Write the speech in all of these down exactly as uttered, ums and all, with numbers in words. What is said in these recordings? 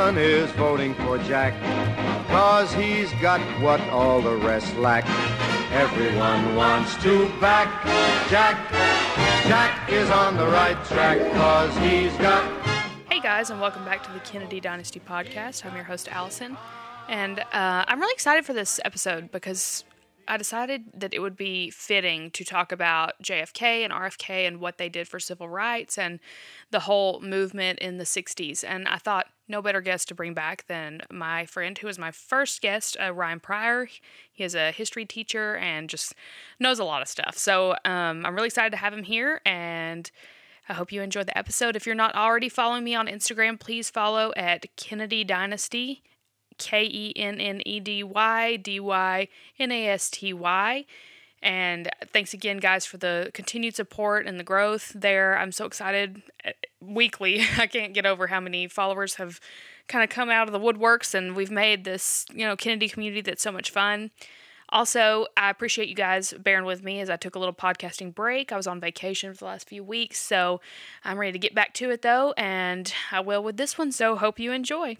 Everyone is voting for Jack, 'cause he's got what all the rest lack. Everyone wants to back Jack. Jack is on the right track, 'cause he's got... Hey guys, and welcome back to the Kennedy Dynasty Podcast. I'm your host, Allison, and uh, I'm really excited for this episode because I decided that it would be fitting to talk about J F K and R F K and what they did for civil rights and the whole movement in the sixties. And I thought no better guest to bring back than my friend who was my first guest, uh, Ryan Pryor. He is a history teacher and just knows a lot of stuff. So um, I'm really excited to have him here, and I hope you enjoyed the episode. If you're not already following me on Instagram, please follow at Kennedy Dynasty. K E N N E D Y D Y N A S T Y. And thanks again, guys, for the continued support and the growth there. I'm so excited. Weekly, I can't get over how many followers have kind of come out of the woodworks, and we've made this, you know, Kennedy community that's so much fun. Also, I appreciate you guys bearing with me as I took a little podcasting break. I was on vacation for the last few weeks, so I'm ready to get back to it, though, and I will with this one, so hope you enjoy.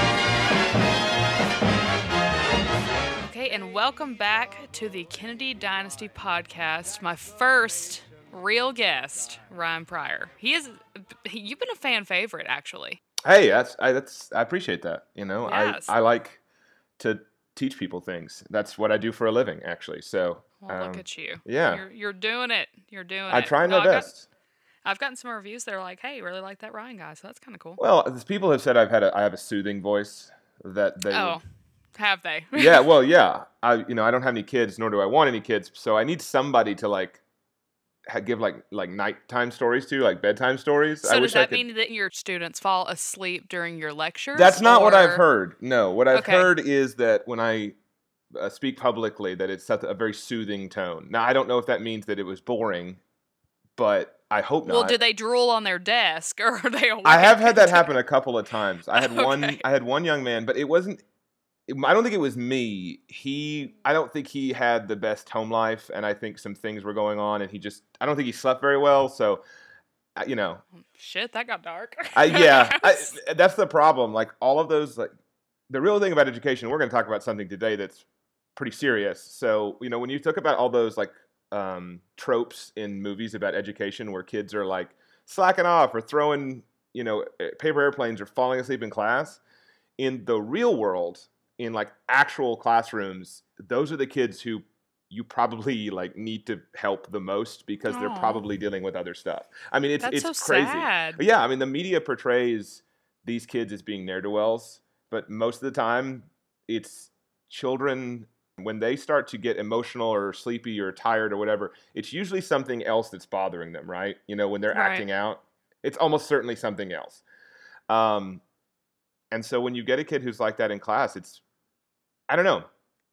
Okay, and welcome back to the Kennedy Dynasty Podcast. My first real guest, Ryan Pryor. He is, he, you've been a fan favorite, actually. Hey, that's I, that's I appreciate that. You know, Yes. I I like to teach people things. That's what I do for a living, actually. So, Well, um, look at you. yeah. You're, you're doing it. You're doing I it. try my Well, I've got- best. I've gotten some reviews that are like, hey, really like that Ryan guy, so that's kind of cool. Well, as people have said I've had a, I have a soothing voice that they. Oh, have they? Would, yeah, well, yeah. I you know I don't have any kids, nor do I want any kids, so I need somebody to like ha- give like like nighttime stories to, like bedtime stories. So I does wish I that could. mean that your students fall asleep during your lectures? That's not what I've or- heard. No, what I've Okay. heard is that when I uh, speak publicly, that it's such a very soothing tone. Now, I don't know if that means that it was boring, but I hope not. Well, do they drool on their desk, or are they awake? I have had that happen a couple of times. I had one. Okay. I had one young man, but it wasn't. it- I don't think it was me. He. I don't think he had the best home life, and I think some things were going on, and he just. I don't think he slept very well. So, uh, you know. Shit, that got dark. I, yeah, I, that's the problem. Like all of those, like the real thing about education. We're going to talk about something today that's pretty serious. So, you know, when you talk about all those like um, tropes in movies about education, where kids are like slacking off or throwing, you know, paper airplanes or falling asleep in class, in the real world, in like actual classrooms, those are the kids who you probably like need to help the most because they're Aw. probably dealing with other stuff. I mean, it's That's it's so crazy. sad. Yeah, I mean, the media portrays these kids as being ne'er-do-wells, but most of the time, it's children, when they start to get emotional or sleepy or tired or whatever, it's usually something else that's bothering them, right? You know, when they're Right. acting out, it's almost certainly something else. Um, and so when you get a kid who's like that in class, it's, I don't know.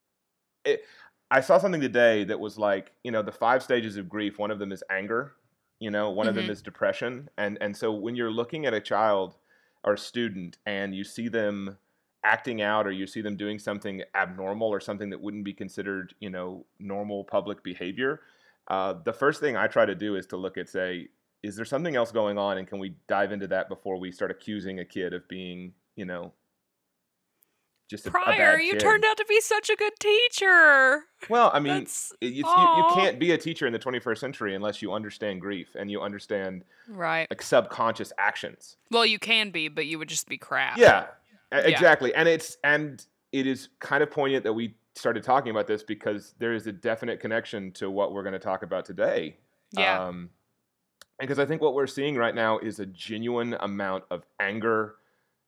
It, I saw something today that was like, you know, the five stages of grief, one of them is anger, you know, one of them Mhm. is depression. And, and so when you're looking at a child or a student and you see them acting out or you see them doing something abnormal or something that wouldn't be considered, you know, normal public behavior, uh, the first thing I try to do is to look at, say, is there something else going on, and can we dive into that before we start accusing a kid of being, you know, just a, a Pryor, bad you kid? turned out to be such a good teacher. Well, I mean, That's- it- it's, you, you Aw. can't be a teacher in the twenty-first century unless you understand grief and you understand Right. like subconscious actions. Well, you can be, but you would just be crap. Yeah, e- Yeah. exactly. And it's and it is kind of poignant that we started talking about this because there is a definite connection to what we're going to talk about today. Yeah. Um, because I think what we're seeing right now is a genuine amount of anger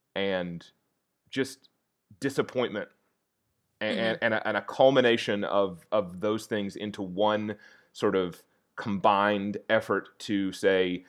and just disappointment and, Mhm. and, a, and a culmination of, of those things into one sort of combined effort to say,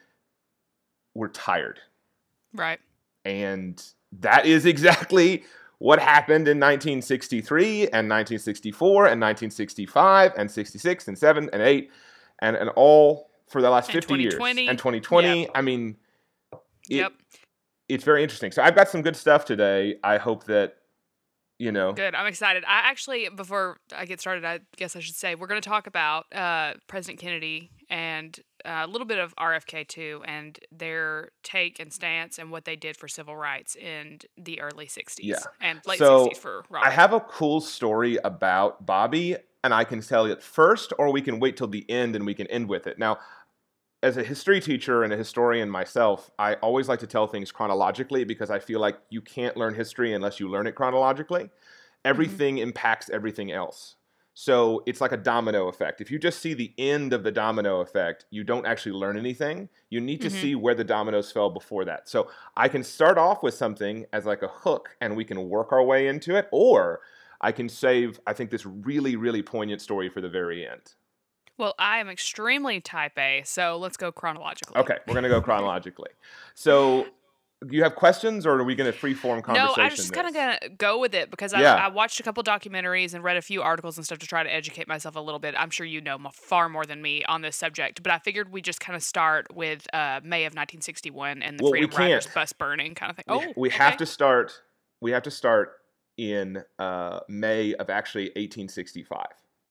we're tired. Right. And that is exactly what happened in nineteen sixty-three and nineteen sixty-four and nineteen sixty-five and sixty-six and seven and eight and, and all for the last And fifty years. twenty twenty. And twenty twenty. Yep. I mean, it, Yep. it's very interesting. So I've got some good stuff today. I hope that you know. Good. I'm excited. I actually, before I get started, I guess I should say we're going to talk about uh, President Kennedy and uh, a little bit of R F K too, and their take and stance and what they did for civil rights in the early sixties Yeah. and late So, sixties for Robert. I have a cool story about Bobby, and I can tell it first, or we can wait till the end and we can end with it. Now, as a history teacher and a historian myself, I always like to tell things chronologically because I feel like you can't learn history unless you learn it chronologically. Everything mm-hmm. impacts everything else. So it's like a domino effect. If you just see the end of the domino effect, you don't actually learn anything. You need to mm-hmm. see where the dominoes fell before that. So I can start off with something as like a hook and we can work our way into it, or I can save, I think, this really, really poignant story for the very end. Well, I am extremely type A, so let's go chronologically. Okay, we're going to go chronologically. So, do you have questions, or are we going to free-form conversation? No, I'm just kind of going to go with it because I, yeah. I watched a couple documentaries and read a few articles and stuff to try to educate myself a little bit. I'm sure you know far more than me on this subject, but I figured we just kind of start with uh, May of nineteen sixty-one and the well, Freedom we can't. Riders bus burning kind of thing. We, oh, we okay. have to start. We have to start in uh, May of actually eighteen sixty-five.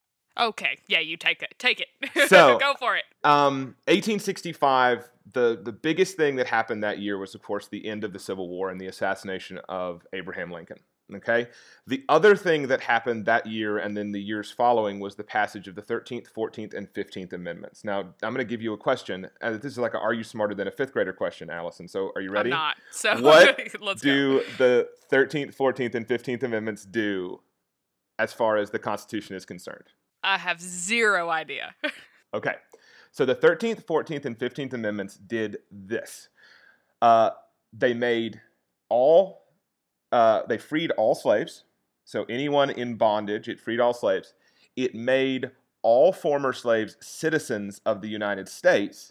Okay, yeah, you take it. Take it. So, go for it. Um, eighteen sixty-five, the, the biggest thing that happened that year was, of course, the end of the Civil War and the assassination of Abraham Lincoln. Okay? The other thing that happened that year and then the years following was the passage of the thirteenth, fourteenth, and fifteenth Amendments. Now, I'm going to give you a question. Uh, this is like a Are You Smarter Than a Fifth Grader question, Allison. So, are you ready? I'm not. So, what let's do go. the thirteenth, fourteenth, and fifteenth Amendments do as far as the Constitution is concerned? I have zero idea. Okay. So the thirteenth, fourteenth, and fifteenth Amendments did this. Uh, they made all, uh, they freed all slaves. So anyone in bondage, it freed all slaves. It made all former slaves citizens of the United States.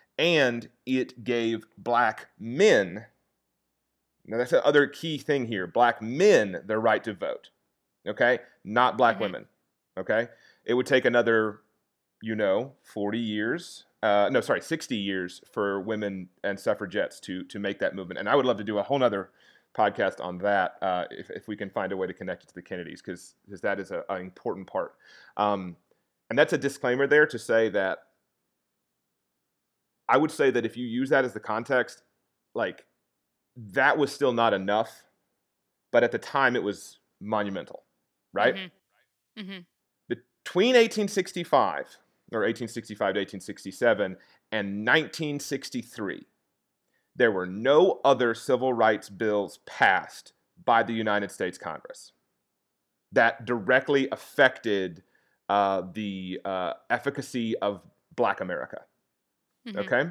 And it gave black men, now that's the other key thing here, black men the right to vote. Okay? Not black mm-hmm. women. Okay? It would take another, you know, forty years, uh, no, sorry, sixty years for women and suffragettes to to make that movement. And I would love to do a whole nother podcast on that uh, if, if we can find a way to connect it to the Kennedys, because that is an important part. Um, and that's a disclaimer there to say that I would say that if you use that as the context, like, that was still not enough, but at the time it was monumental, right? Mm-hmm. Mm-hmm. Between eighteen sixty-five, or eighteen sixty-five to eighteen sixty-seven, and nineteen sixty-three, there were no other civil rights bills passed by the United States Congress that directly affected uh, the uh, efficacy of Black America. Mm-hmm. Okay?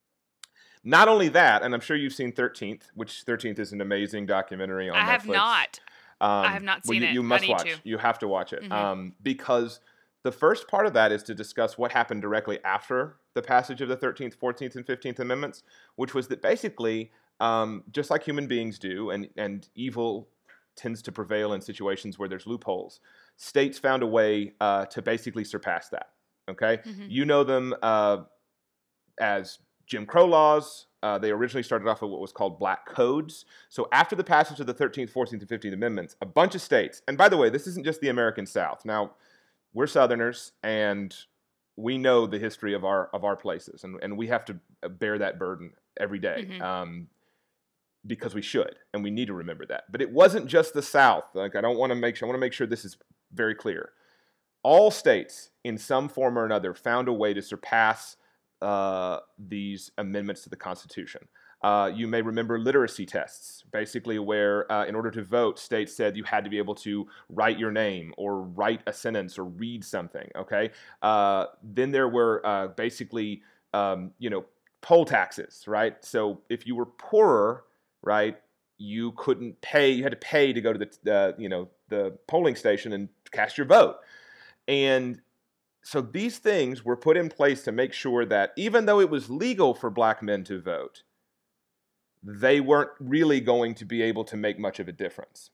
Not only that, and I'm sure you've seen thirteenth, which thirteenth is an amazing documentary on I Netflix. I have not. Um, I have not seen well, you, it. you must I need watch. to. You have to watch it. Mm-hmm. Um, because the first part of that is to discuss what happened directly after the passage of the thirteenth, fourteenth, and fifteenth Amendments, which was that basically, um, just like human beings do, and, and evil tends to prevail in situations where there's loopholes, states found a way uh, to basically surpass that. Okay? Mm-hmm. You know them uh, as Jim Crow laws. Uh, they originally started off with what was called black codes. So after the passage of the thirteenth, fourteenth, and fifteenth Amendments, a bunch of states, and by the way, this isn't just the American South. Now, we're Southerners, and we know the history of our of our places, and, and we have to bear that burden every day, mm-hmm. um, because we should, and we need to remember that. But it wasn't just the South. Like, I don't want to make sure, I want to make sure this is very clear. All states, in some form or another, found a way to surpass Uh, these amendments to the Constitution. Uh, you may remember literacy tests, basically where uh, in order to vote, states said you had to be able to write your name or write a sentence or read something, okay? Uh, then there were uh, basically, um, you know, poll taxes, right? So if you were poorer, right, you couldn't pay, you had to pay to go to the, uh, you know, the polling station and cast your vote. And so these things were put in place to make sure that even though it was legal for black men to vote, they weren't really going to be able to make much of a difference.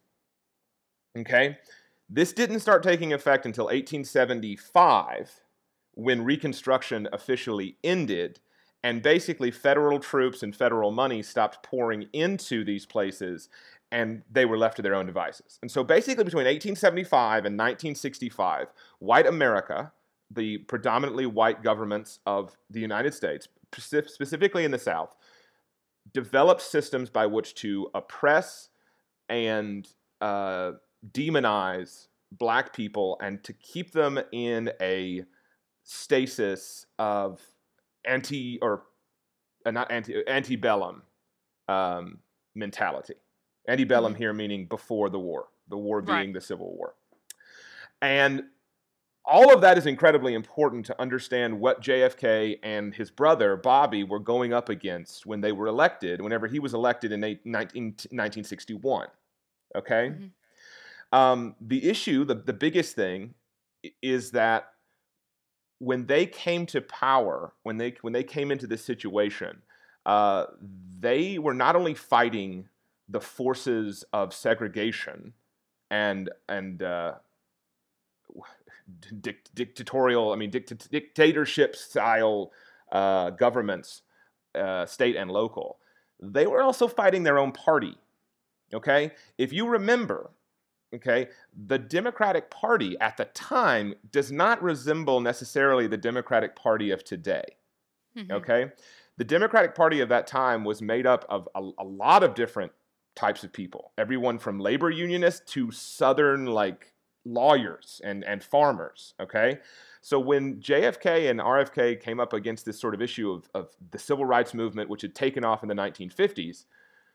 Okay? This didn't start taking effect until eighteen seventy-five, when Reconstruction officially ended, and basically federal troops and federal money stopped pouring into these places, and they were left to their own devices. And so basically between eighteen seventy-five and nineteen sixty-five, white America, the predominantly white governments of the United States, specifically in the South, developed systems by which to oppress and uh, demonize black people and to keep them in a stasis of anti or uh, not anti antebellum um, mentality. Antebellum here meaning before the war, the war being Right. the Civil War. And all of that is incredibly important to understand what J F K and his brother, Bobby, were going up against when they were elected, whenever he was elected in nineteen sixty-one. Okay? Mm-hmm. Um, the issue, the, the biggest thing, is that when they came to power, when they when they came into this situation, uh, they were not only fighting the forces of segregation and and uh, dict- dictatorial, I mean, dict- dictatorship style uh, governments, uh, state and local. They were also fighting their own party. Okay, if you remember, okay, the Democratic Party at the time does not resemble necessarily the Democratic Party of today. Mm-hmm. Okay, the Democratic Party of that time was made up of a, a lot of different types of people, everyone from labor unionists to Southern like lawyers and, and farmers, okay? So when J F K and R F K came up against this sort of issue of, of the civil rights movement, which had taken off in the nineteen fifties,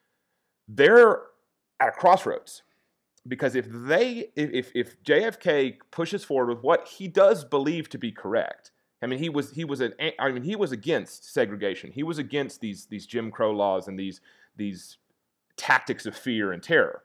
they're at a crossroads. Because if they, if if J F K pushes forward with what he does believe to be correct, I mean, he was he was an I mean he was against segregation. He was against these these Jim Crow laws and these these tactics of fear and terror.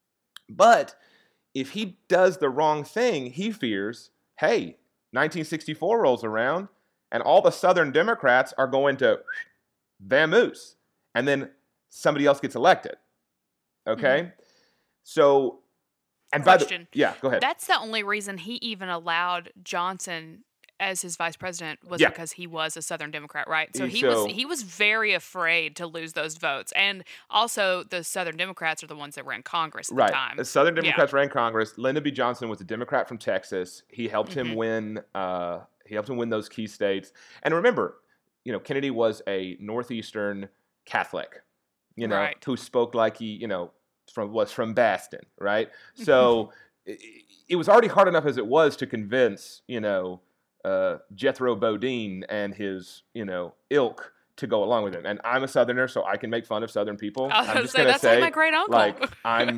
But if he does the wrong thing, he fears, hey, nineteen sixty-four rolls around and all the Southern Democrats are going to vamoose, and then somebody else gets elected. Okay? Mm-hmm. So, and Question. by the, yeah, go ahead. That's the only reason he even allowed Johnson as his vice president was yeah. because he was a Southern Democrat, right? So he so, was he was very afraid to lose those votes. And also the Southern Democrats are the ones that were in Congress at right. the time. The Southern Democrats yeah. ran Congress. Lyndon B. Johnson was a Democrat from Texas. He helped mm-hmm. him win uh, he helped him win those key states. And remember, you know, Kennedy was a Northeastern Catholic, you know, right. who spoke like he, you know, from was from Boston, right? So it, it was already hard enough as it was to convince, you know, uh, Jethro Bodine and his, you know, ilk to go along with him. And I'm a Southerner, so I can make fun of Southern people. I was I'm gonna just say, gonna that's say, like my great uncle. like I'm,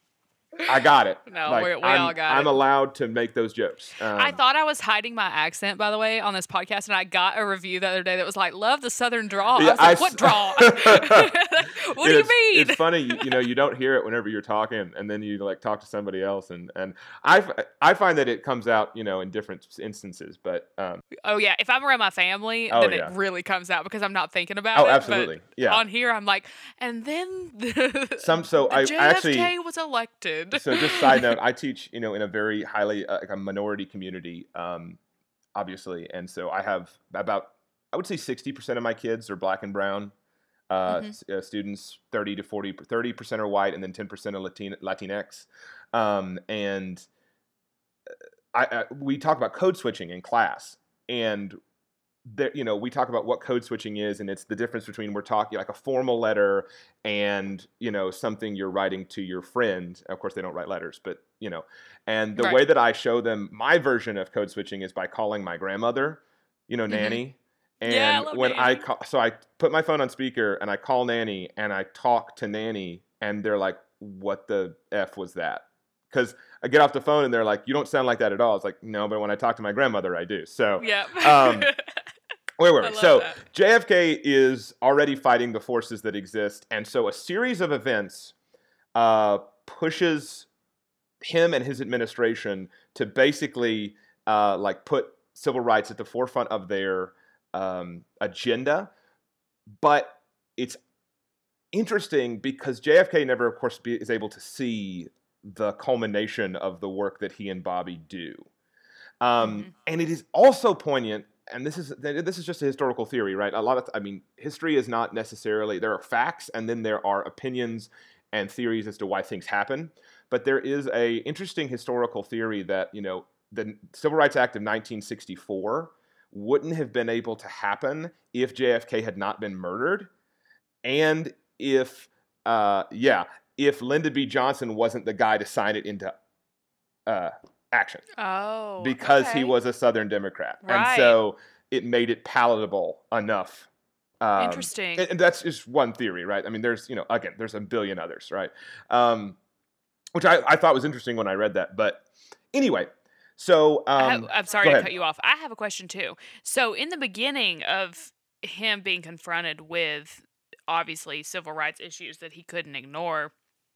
I got it. No, like, we, we I'm, all got I'm it. allowed to make those jokes. Um, I thought I was hiding my accent, by the way, on this podcast, and I got a review the other day that was like, "Love the Southern drawl." Yeah, I was like, I, "What drawl? What do you it's, mean?" It's funny, you, you know, you don't hear it whenever you're talking, and then you like talk to somebody else, and and I, I find that it comes out, you know, in different instances. But um, oh yeah, if I'm around my family, oh, then yeah. it really comes out because I'm not thinking about oh, it. absolutely, But yeah. on here, I'm like, and then the, some so I, J I F K actually was elected. So just side note, I teach, you know, in a very highly uh, like a minority community, um, obviously, and so I have about I would say sixty percent of my kids are black and brown. Uh, mm-hmm. uh, students, thirty to forty, thirty percent are white, and then ten percent are Latin, Latinx. Um, and I, I, we talk about code switching in class, and there, you know, we talk about what code switching is, and it's the difference between we're talking like a formal letter and, you know, something you're writing to your friend. Of course, they don't write letters, but, you know, and the right. way that I show them my version of code switching is by calling my grandmother, you know, mm-hmm. Nanny. And yeah, I love when Nanny. I call, so I put my phone on speaker and I call Nanny and I talk to Nanny, and they're like, "What the F was that?" Because I get off the phone and they're like, "You don't sound like that at all." It's like, no, but when I talk to my grandmother, I do. So, yeah. um, where were we? So that. J F K is already fighting the forces that exist, and so a series of events uh, pushes him and his administration to basically uh, like put civil rights at the forefront of their um, agenda. But it's interesting because J F K never, of course, be, is able to see the culmination of the work that he and Bobby do, um, mm-hmm. and it is also poignant. And this is this is just a historical theory, right? A lot of, I mean, history is not necessarily, there are facts and then there are opinions and theories as to why things happen. But there is a interesting historical theory that, you know, the Civil Rights Act of nineteen sixty-four wouldn't have been able to happen if J F K had not been murdered, and if, uh, yeah, if Lyndon B. Johnson wasn't the guy to sign it into uh, action. Oh, because okay. he was a Southern Democrat, Right. and so it made it palatable enough. Um, Interesting. And, and that's just one theory, right? I mean, there's, you know, again, there's a billion others, right? Um, which I, I thought was interesting when I read that. But anyway, so um, I have, I'm sorry go to ahead. cut you off. I have a question too. So in the beginning of him being confronted with obviously civil rights issues that he couldn't ignore,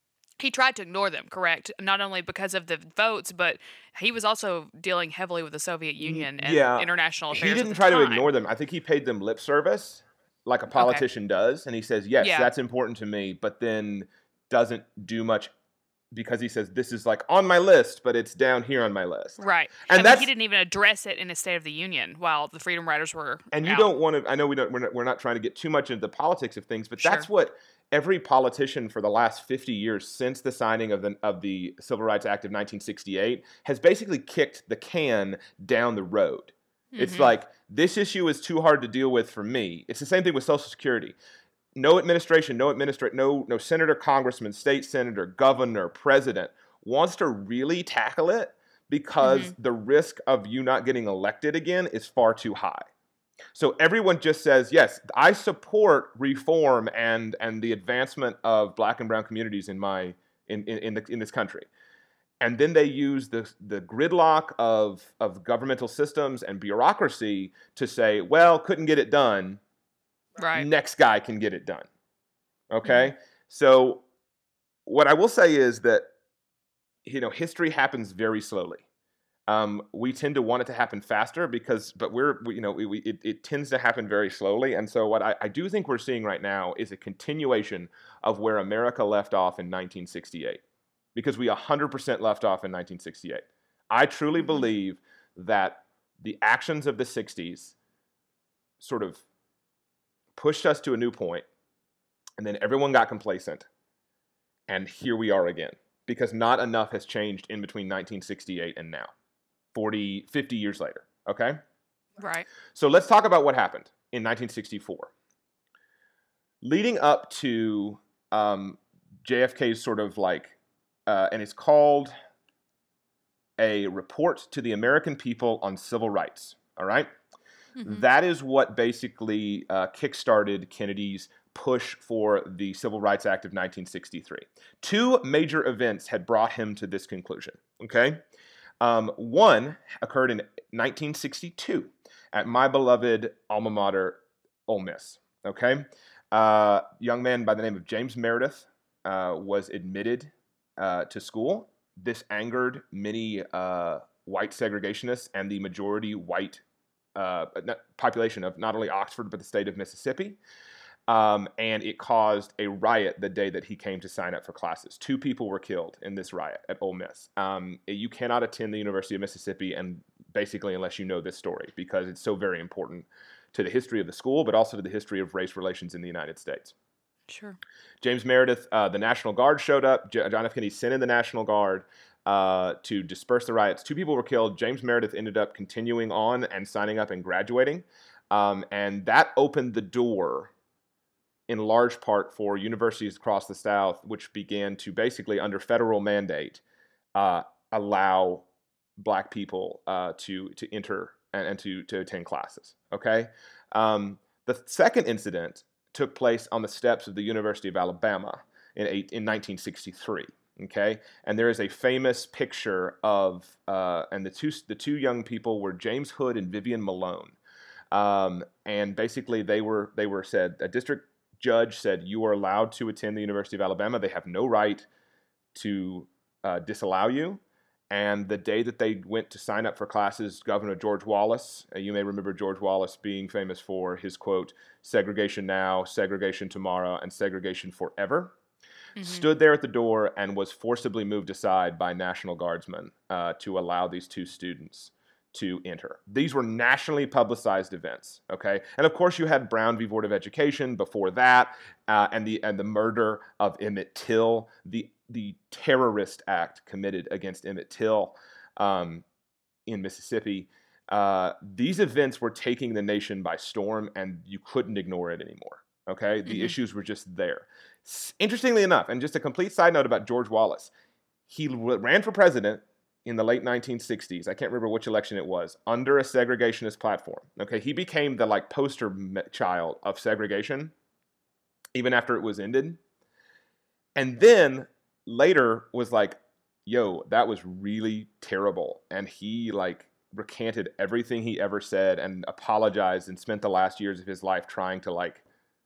he tried to ignore them, correct? Not only because of the votes, but he was also dealing heavily with the Soviet Union and Yeah. international affairs. He at didn't the try to time. ignore them. I think he paid them lip service, like a politician does, and he says, "Yes, Yeah. that's important to me," but then doesn't do much because he says, "This is like on my list, but it's down here on my list." Right. And I mean, that's- he didn't even address it in his State of the Union while the Freedom Riders were And you out. don't want to. I know we don't. We're not, we're not trying to get too much into the politics of things, but that's Sure. what every politician for the last fifty years since the signing of the of the Civil Rights Act of nineteen sixty-eight has basically kicked the can down the road. It's Mhm. like, this issue is too hard to deal with for me. It's the same thing with Social Security. No administration, no administrat, no no senator, congressman, state senator, governor, president wants to really tackle it because the risk of you not getting elected again is far too high. So everyone just says, yes, I support reform and and the advancement of black and brown communities in my in in in, the, in this country. And then they use the the gridlock of of governmental systems and bureaucracy to say, well, couldn't get it done. Right. Next guy can get it done. Okay? So what I will say is that, you know, history happens very slowly. Um, we tend to want it to happen faster because, but we're, we, you know, we, we, it, it tends to happen very slowly. And so what I, I do think we're seeing right now is a continuation of where America left off in nineteen sixty-eight, because we one hundred percent left off in nineteen sixty-eight. I truly believe that the actions of the sixties sort of pushed us to a new point, and then everyone got complacent, and here we are again, because not enough has changed in between nineteen sixty-eight and now, forty, fifty years later, okay? Right. So let's talk about what happened in nineteen sixty-four. Leading up to um, J F K's sort of like, uh, and it's called a Report to the American People on Civil Rights, all right? Mhm. That is what basically uh, kickstarted Kennedy's push for the Civil Rights Act of nineteen sixty-three. Two major events had brought him to this conclusion, okay? Um, one occurred in nineteen sixty-two at my beloved alma mater, Ole Miss, okay? Uh, young man by the name of James Meredith uh, was admitted uh, to school. This angered many uh, white segregationists and the majority white uh, population of not only Oxford, but the state of Mississippi. Um, and it caused a riot the day that he came to sign up for classes. Two people were killed in this riot at Ole Miss. Um, you cannot attend the University of Mississippi, and basically unless you know this story, because it's so very important to the history of the school, but also to the history of race relations in the United States. Sure. James Meredith, uh, the National Guard showed up. J- John F. Kennedy sent in the National Guard uh, to disperse the riots. Two people were killed. James Meredith ended up continuing on and signing up and graduating. Um, and that opened the door in large part for universities across the South, which began to basically, under federal mandate, uh, allow black people uh, to to enter and, and to to attend classes. Okay, um, the second incident took place on the steps of the University of Alabama in eight, in nineteen sixty-three. Okay, and there is a famous picture of uh, and the two the two young people were James Hood and Vivian Malone, um, and basically they were they were said a district judge said, you are allowed to attend the University of Alabama. They have no right to uh, disallow you. And the day that they went to sign up for classes, Governor George Wallace, uh, you may remember George Wallace being famous for his quote, segregation now, segregation tomorrow, and segregation forever, mm-hmm. stood there at the door and was forcibly moved aside by National Guardsmen uh, to allow these two students to enter. These were nationally publicized events, okay? And of course, you had Brown v. Board of Education before that, uh, and the and the murder of Emmett Till, the the terrorist act committed against Emmett Till um, in Mississippi. Uh, these events were taking the nation by storm, and you couldn't ignore it anymore, okay? The mm-hmm. issues were just there. Interestingly enough, and just a complete side note about George Wallace, he ran for president in the late nineteen sixties, I can't remember which election it was, under a segregationist platform. Okay, he became the like poster child of segregation, even after it was ended. And then later was like, yo, that was really terrible. And he like recanted everything he ever said and apologized and spent the last years of his life trying to like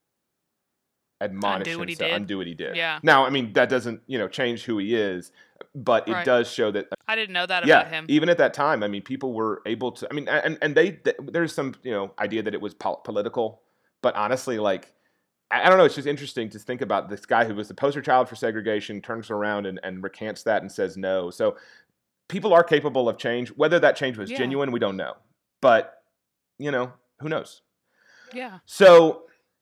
admonish undo what he himself, did. undo what he did. Yeah. Now, I mean, that doesn't, you know, change who he is, but it right. does show that. I didn't know that yeah, about him. Even at that time, I mean, people were able to, I mean, and, and they, th- there's some, you know, idea that it was pol- political, but honestly, like, I, I don't know, it's just interesting to think about this guy who was the poster child for segregation, turns around and, and recants that and says no. So people are capable of change. Whether that change was yeah. genuine, we don't know. But, you know, who knows? Yeah. So,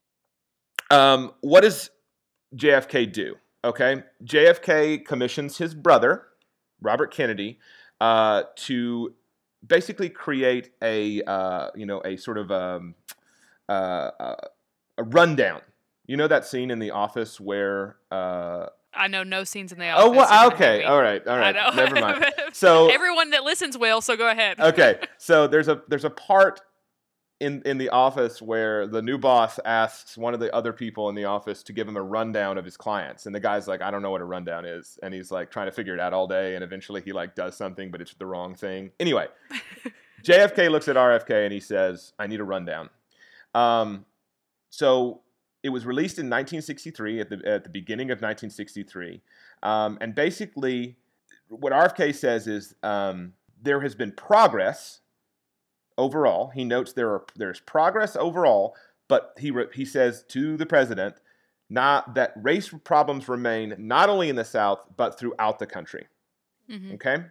um, what does J F K do? Okay, J F K commissions his brother, Robert Kennedy, uh, to basically create a, uh, you know, a sort of um, uh, uh, a rundown. You know that scene in The Office where... Uh, I know no scenes in The Office. Oh, well, okay, all right, all right, I know. never mind. So everyone that listens will, so go ahead. Okay, so there's a there's a part in in The Office where the new boss asks one of the other people in the office to give him a rundown of his clients, and the guy's like, I don't know what a rundown is, and he's like trying to figure it out all day, and eventually he like does something, but it's the wrong thing. Anyway, J F K looks at R F K and he says, I need a rundown. Um, so it was released in nineteen sixty-three, at the at the beginning of nineteen sixty-three, um, and basically what R F K says is um, there has been progress overall. He notes there are there's progress overall, but he re- he says to the president, not that race problems remain not only in the South but throughout the country. Mm-hmm. Okay,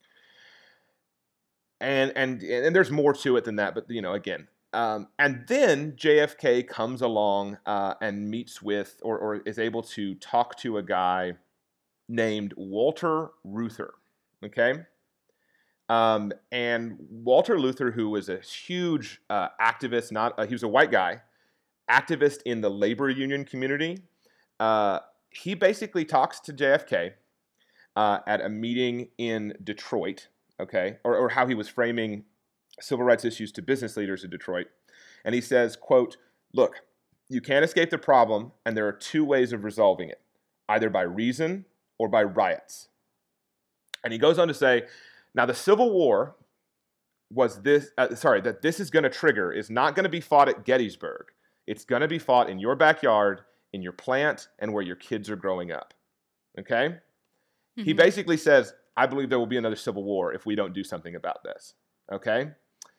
and and and there's more to it than that, but you know, again, um, and then J F K comes along uh, and meets with or or is able to talk to a guy named Walter Reuther. Okay. Um, and Walter Reuther, who was a huge uh, activist, not uh, he was a white guy, activist in the labor union community. Uh, he basically talks to J F K uh, at a meeting in Detroit, okay, or, or how he was framing civil rights issues to business leaders in Detroit. And he says, quote, look, you can't escape the problem, and there are two ways of resolving it, either by reason or by riots. And he goes on to say, now, the Civil War was this, uh, sorry, that this is going to trigger is not going to be fought at Gettysburg. It's going to be fought in your backyard, in your plant, and where your kids are growing up. Okay? Mm-hmm. He basically says, I believe there will be another Civil War if we don't do something about this. Okay?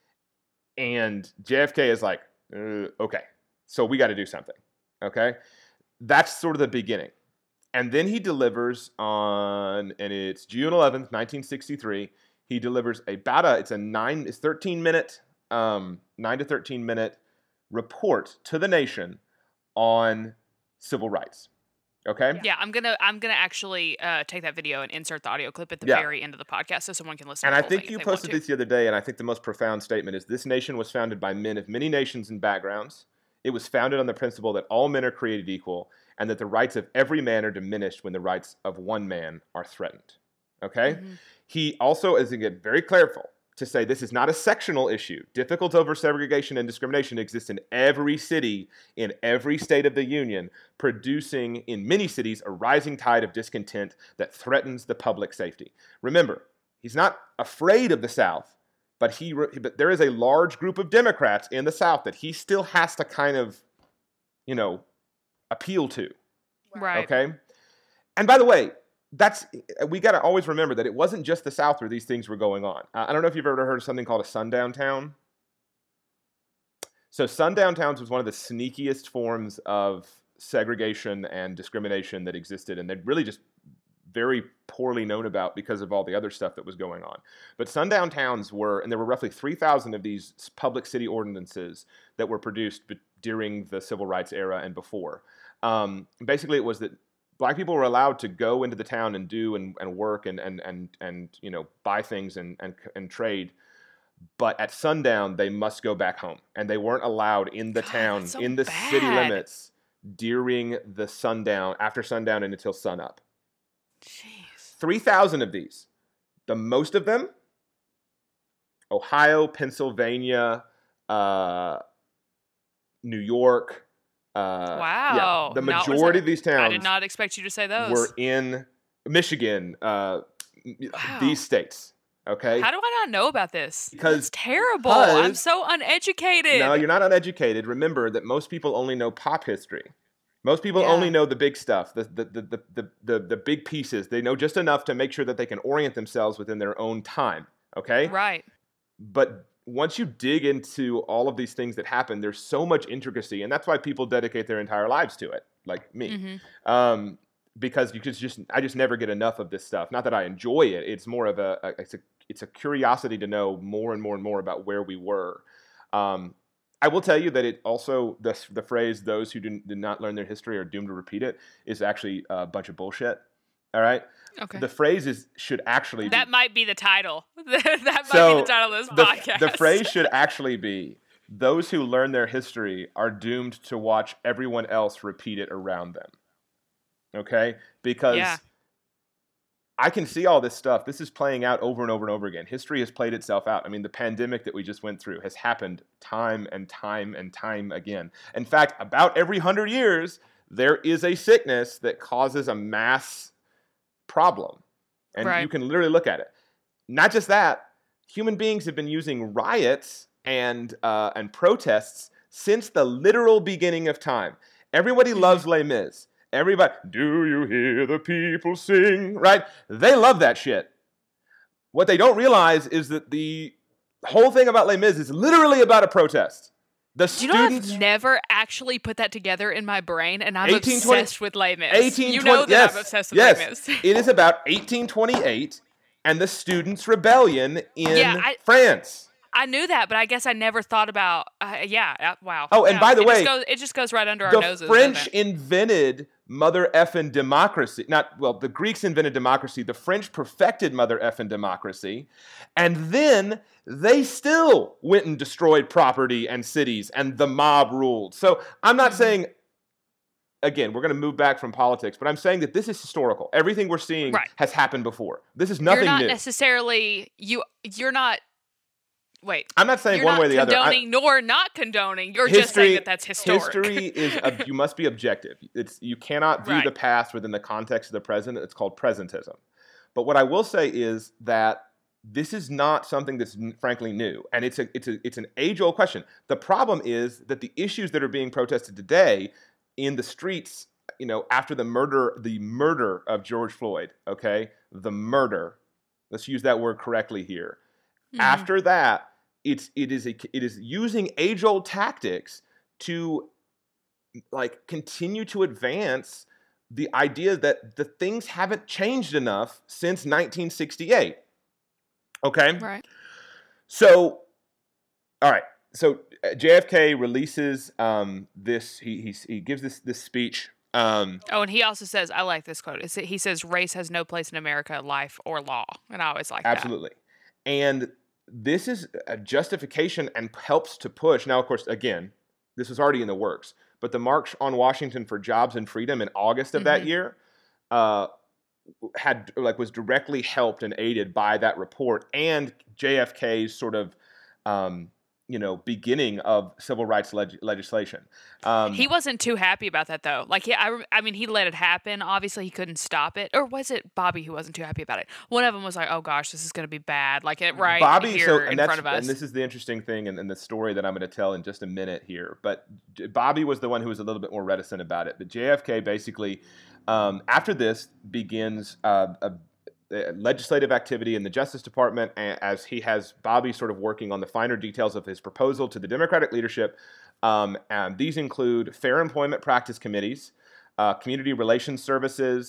And J F K is like, uh, okay, so we got to do something. Okay? That's sort of the beginning. And then he delivers on, and it's June eleventh, nineteen sixty-three. He delivers about a, it's a nine, it's thirteen minute, um, nine to thirteen minute report to the nation on civil rights. Okay. Yeah, I'm gonna, I'm gonna actually uh, take that video and insert the audio clip at the yeah. very end of the podcast so someone can listen. And to I the think you posted this the other day, and I think the most profound statement is: this nation was founded by men of many nations and backgrounds. It was founded on the principle that all men are created equal, and that the rights of every man are diminished when the rights of one man are threatened. Okay? Mm-hmm. He also is, again, very careful to say this is not a sectional issue. Difficult over segregation and discrimination exists in every city, in every state of the Union, producing in many cities a rising tide of discontent that threatens the public safety. Remember, he's not afraid of the South, but he but there is a large group of Democrats in the South that he still has to kind of, you know, appeal to. Right. Okay? And by the way, that's we got to always remember that it wasn't just the South where these things were going on. Uh, I don't know if you've ever heard of something called a sundown town. So sundown towns was one of the sneakiest forms of segregation and discrimination that existed, and they really just very poorly known about because of all the other stuff that was going on. But sundown towns were, and there were roughly three thousand of these public city ordinances that were produced b- during the civil rights era and before. Um, basically, it was that black people were allowed to go into the town and do and, and work and, and, and, and, you know, buy things and, and, and trade. But at sundown, they must go back home. And they weren't allowed in the God, town, that's so in the bad. city limits during the sundown, after sundown and until sunup. Jeez. three thousand of these. The most of them, Ohio, Pennsylvania, uh, New York. Uh, Wow. Yeah, the Not- majority of these towns I did not expect you to say those. were in Michigan, uh, Wow. these states. Okay? How do I not know about this? Because- It's terrible. I'm because- so uneducated. No, you're not uneducated. Remember that most people only know pop history. Most people Yeah. only know the big stuff, the the, the, the, the, the the big pieces. They know just enough to make sure that they can orient themselves within their own time. Okay? Right. But once you dig into all of these things that happen, there's so much intricacy, and that's why people dedicate their entire lives to it, like me. Mm-hmm. Um, because you just, just, I just never get enough of this stuff. Not that I enjoy it; it's more of a, a it's a, it's a curiosity to know more and more and more about where we were. Um, I will tell you that it also the the phrase "those who do, did not learn their history are doomed to repeat it" is actually a bunch of bullshit. All right. Okay. The phrase is should actually That be, might be the title. that might So, be the title of this the, podcast. the phrase should actually be those who learn their history are doomed to watch everyone else repeat it around them. Okay? Because Yeah. I can see all this stuff. This is playing out over and over and over again. History has played itself out. I mean, the pandemic that we just went through has happened time and time and time again. In fact, about every hundred years, there is a sickness that causes a mass problem. And Right. you can literally look at it. Not just that, human beings have been using riots and uh, and protests since the literal beginning of time. Everybody loves Les Mis. Everybody, do you hear the people sing? Right? They love that shit. What they don't realize is that the whole thing about Les Mis is literally about a protest. The Do you know students... I've never actually put that together in my brain, and I'm eighteen twenty obsessed with Les Mis. eighteen You know twenty that yes, I'm obsessed with yes. Les Mis. It is about eighteen twenty-eight and the students' rebellion in Yeah, I- France. I knew that, but I guess I never thought about. Uh, yeah, uh, wow. Oh, and Yeah, by the it way, just goes, it just goes right under our The noses. French doesn't it? invented mother effing democracy. Not, well, the Greeks invented democracy. The French perfected mother effing democracy. And then they still went and destroyed property and cities, and the mob ruled. So I'm not Mhm. saying, again, we're going to move back from politics, but I'm saying that this is historical. Everything we're seeing Right. has happened before. This is nothing You're not new. necessarily you. You're not. Wait. I'm not saying You're one not way or the other. I- condoning nor not condoning. You're just saying that that's historic. History is ob- you must be objective. It's you cannot view Right. the past within the context of the present. It's called presentism. But what I will say is that this is not something that's n- frankly new, and it's a it's a it's an age-old question. The problem is that the issues that are being protested today in the streets, you know, after the murder the murder of George Floyd, okay, the murder. Let's use that word correctly here. Mhm. After that, it's it is a, it is using age-old tactics to like continue to advance the idea that the things haven't changed enough since nineteen sixty-eight. Okay? Right. So, all right. So uh, J F K releases um, this. He he he gives this this speech. Um, Oh, and he also says, I like this quote. It's, he says, "Race has no place in America, life or law," and I always like that. Absolutely. And this is a justification and helps to push. Now, of course, again, this was already in the works, but the March on Washington for Jobs and Freedom in August of that Mhm. year uh, had like was directly helped and aided by that report and J F K's sort of um, you know beginning of civil rights leg- legislation. Um, He wasn't too happy about that, though. Like, he, I, rem- I mean, he let it happen. Obviously, he couldn't stop it. Or was it Bobby who wasn't too happy about it? One of them was like, "Oh gosh, this is going to be bad." Like it right Bobby, here so, in and that's, front of us. And this is the interesting thing, and, and the story that I'm going to tell in just a minute here. But J- Bobby was the one who was a little bit more reticent about it. But J F K basically, um, after this, begins uh, a, a legislative activity in the Justice Department, a- as he has Bobby sort of working on the finer details of his proposal to the Democratic leadership. Um, and these include fair employment practice committees, uh, community relations services,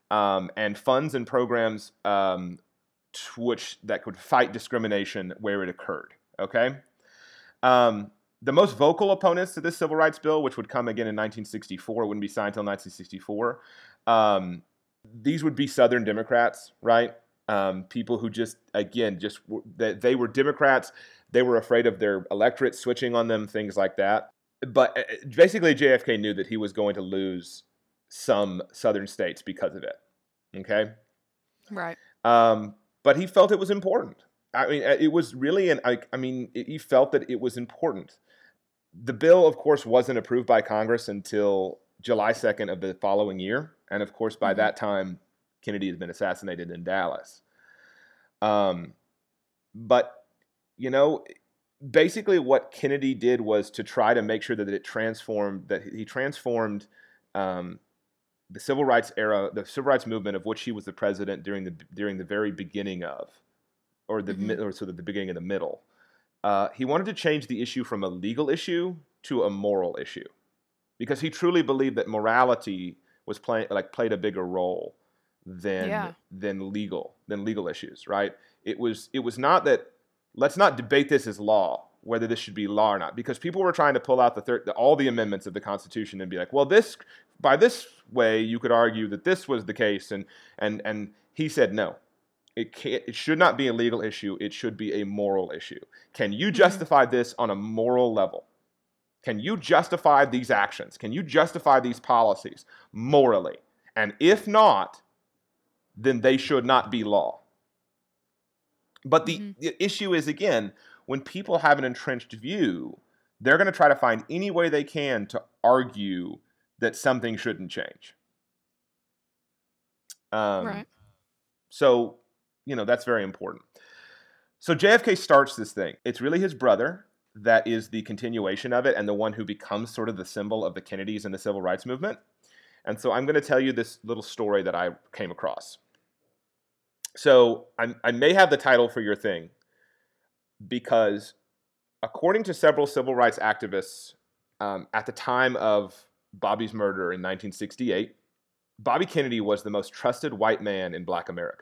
um, and funds and programs um, to which that could fight discrimination where it occurred. Okay. Um, the most vocal opponents to this civil rights bill, which would come again in nineteen sixty-four, wouldn't be signed until nineteen sixty-four. Um, these would be Southern Democrats, right? Um, people who just, again, just they, they were Democrats. They were afraid of their electorate switching on them, things like that. But basically, J F K knew that he was going to lose some Southern states because of it. Okay? Right. Um, but he felt it was important. I mean, it was really an, I, I mean, he felt that it was important. The bill, of course, wasn't approved by Congress until July second of the following year. And of course, by mm-hmm. that time, Kennedy had been assassinated in Dallas. Um, but, you know, basically what Kennedy did was to try to make sure that it transformed, that he transformed um, the civil rights era, the civil rights movement of which he was the president during the during the very beginning of, or the mm-hmm. or sort of the beginning of the middle. Uh, he wanted to change the issue from a legal issue to a moral issue, because he truly believed that morality was playing like played a bigger role than yeah. than legal than legal issues. Right? It was it was not that. Let's not debate this as law, whether this should be law or not, because people were trying to pull out the, thir- the all the amendments of the Constitution and be like, well, this by this way you could argue that this was the case, and and and he said no, it can't, it should not be a legal issue. It should be a moral issue. Can you justify mm-hmm. this on a moral level? Can you justify these actions? Can you justify these policies morally? And if not, then they should not be law. But the, mm-hmm. the issue is, again, when people have an entrenched view, they're going to try to find any way they can to argue that something shouldn't change. Um, right. So, you know, that's very important. So J F K starts this thing. It's really his brother that is the continuation of it and the one who becomes sort of the symbol of the Kennedys and the civil rights movement. And so I'm going to tell you this little story that I came across. So I, I may have the title for your thing because according to several civil rights activists um, at the time of Bobby's murder in nineteen sixty-eight, Bobby Kennedy was the most trusted white man in Black America.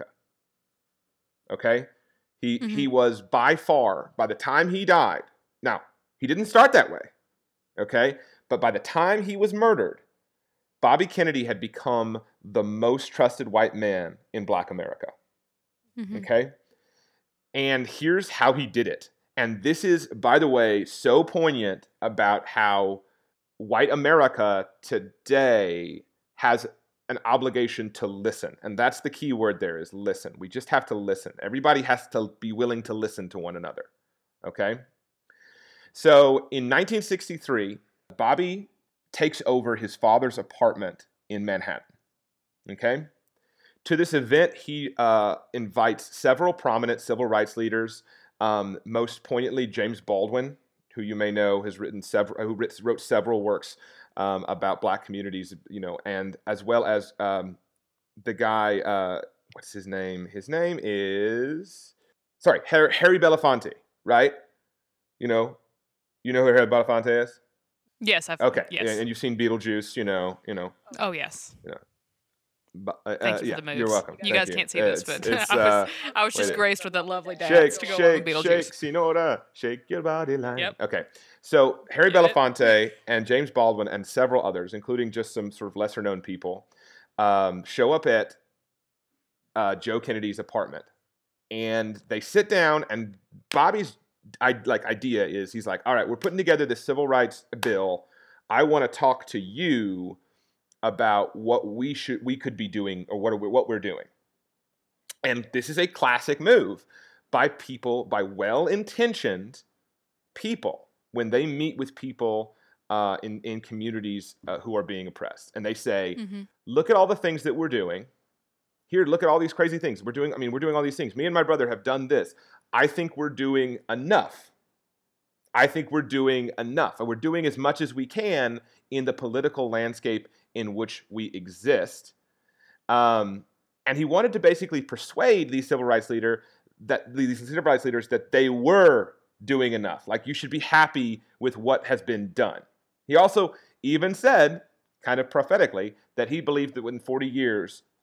Okay? He mm-hmm. he was by far, by the time he died, now, he didn't start that way, okay? But by the time he was murdered, Bobby Kennedy had become the most trusted white man in Black America. Mm-hmm. Okay? And here's how he did it. And this is, by the way, so poignant about how white America today has an obligation to listen. And that's the key word there is listen. We just have to listen. Everybody has to be willing to listen to one another. Okay? So in nineteen sixty-three, Bobby takes over his father's apartment in Manhattan. Okay? To this event, he uh, invites several prominent civil rights leaders, um, most poignantly James Baldwin, who you may know has written several, who wrote several works um, about Black communities, you know, and as well as um, the guy, uh, what's his name? His name is, sorry, Harry, Harry Belafonte, right? You know, you know who Harry Belafonte is? Yes, I've okay, yes. and you've seen Beetlejuice, you know, you know. Oh yes. You know. But, uh, Thank you yeah, for the moves. You're welcome. You Thank guys you. can't see it's, this, but it's, I was, uh, I was just wait, graced with that lovely dance shake, to go shake, on Beetlejuice. Shake, Sinora, shake your body line. Yep. Okay, so Harry Get Belafonte it? and James Baldwin and several others, including just some sort of lesser-known people, um, show up at uh, Joe Kennedy's apartment, and they sit down. And Bobby's I, like idea is he's like, "All right, we're putting together this civil rights bill. I want to talk to you about what we should we could be doing or what are we, what we're doing." And this is a classic move by people, by well-intentioned people, when they meet with people uh, in, in communities uh, who are being oppressed. And they say, mm-hmm. look at all the things that we're doing. Here, look at all these crazy things. We're doing, I mean, we're doing all these things. Me and my brother have done this. I think we're doing enough. I think we're doing enough. And we're doing as much as we can in the political landscape in which we exist. Um, and he wanted to basically persuade these civil rights leader that these civil rights leaders that they were doing enough. Like, you should be happy with what has been done. He also even said, kind of prophetically, that he believed that within forty years,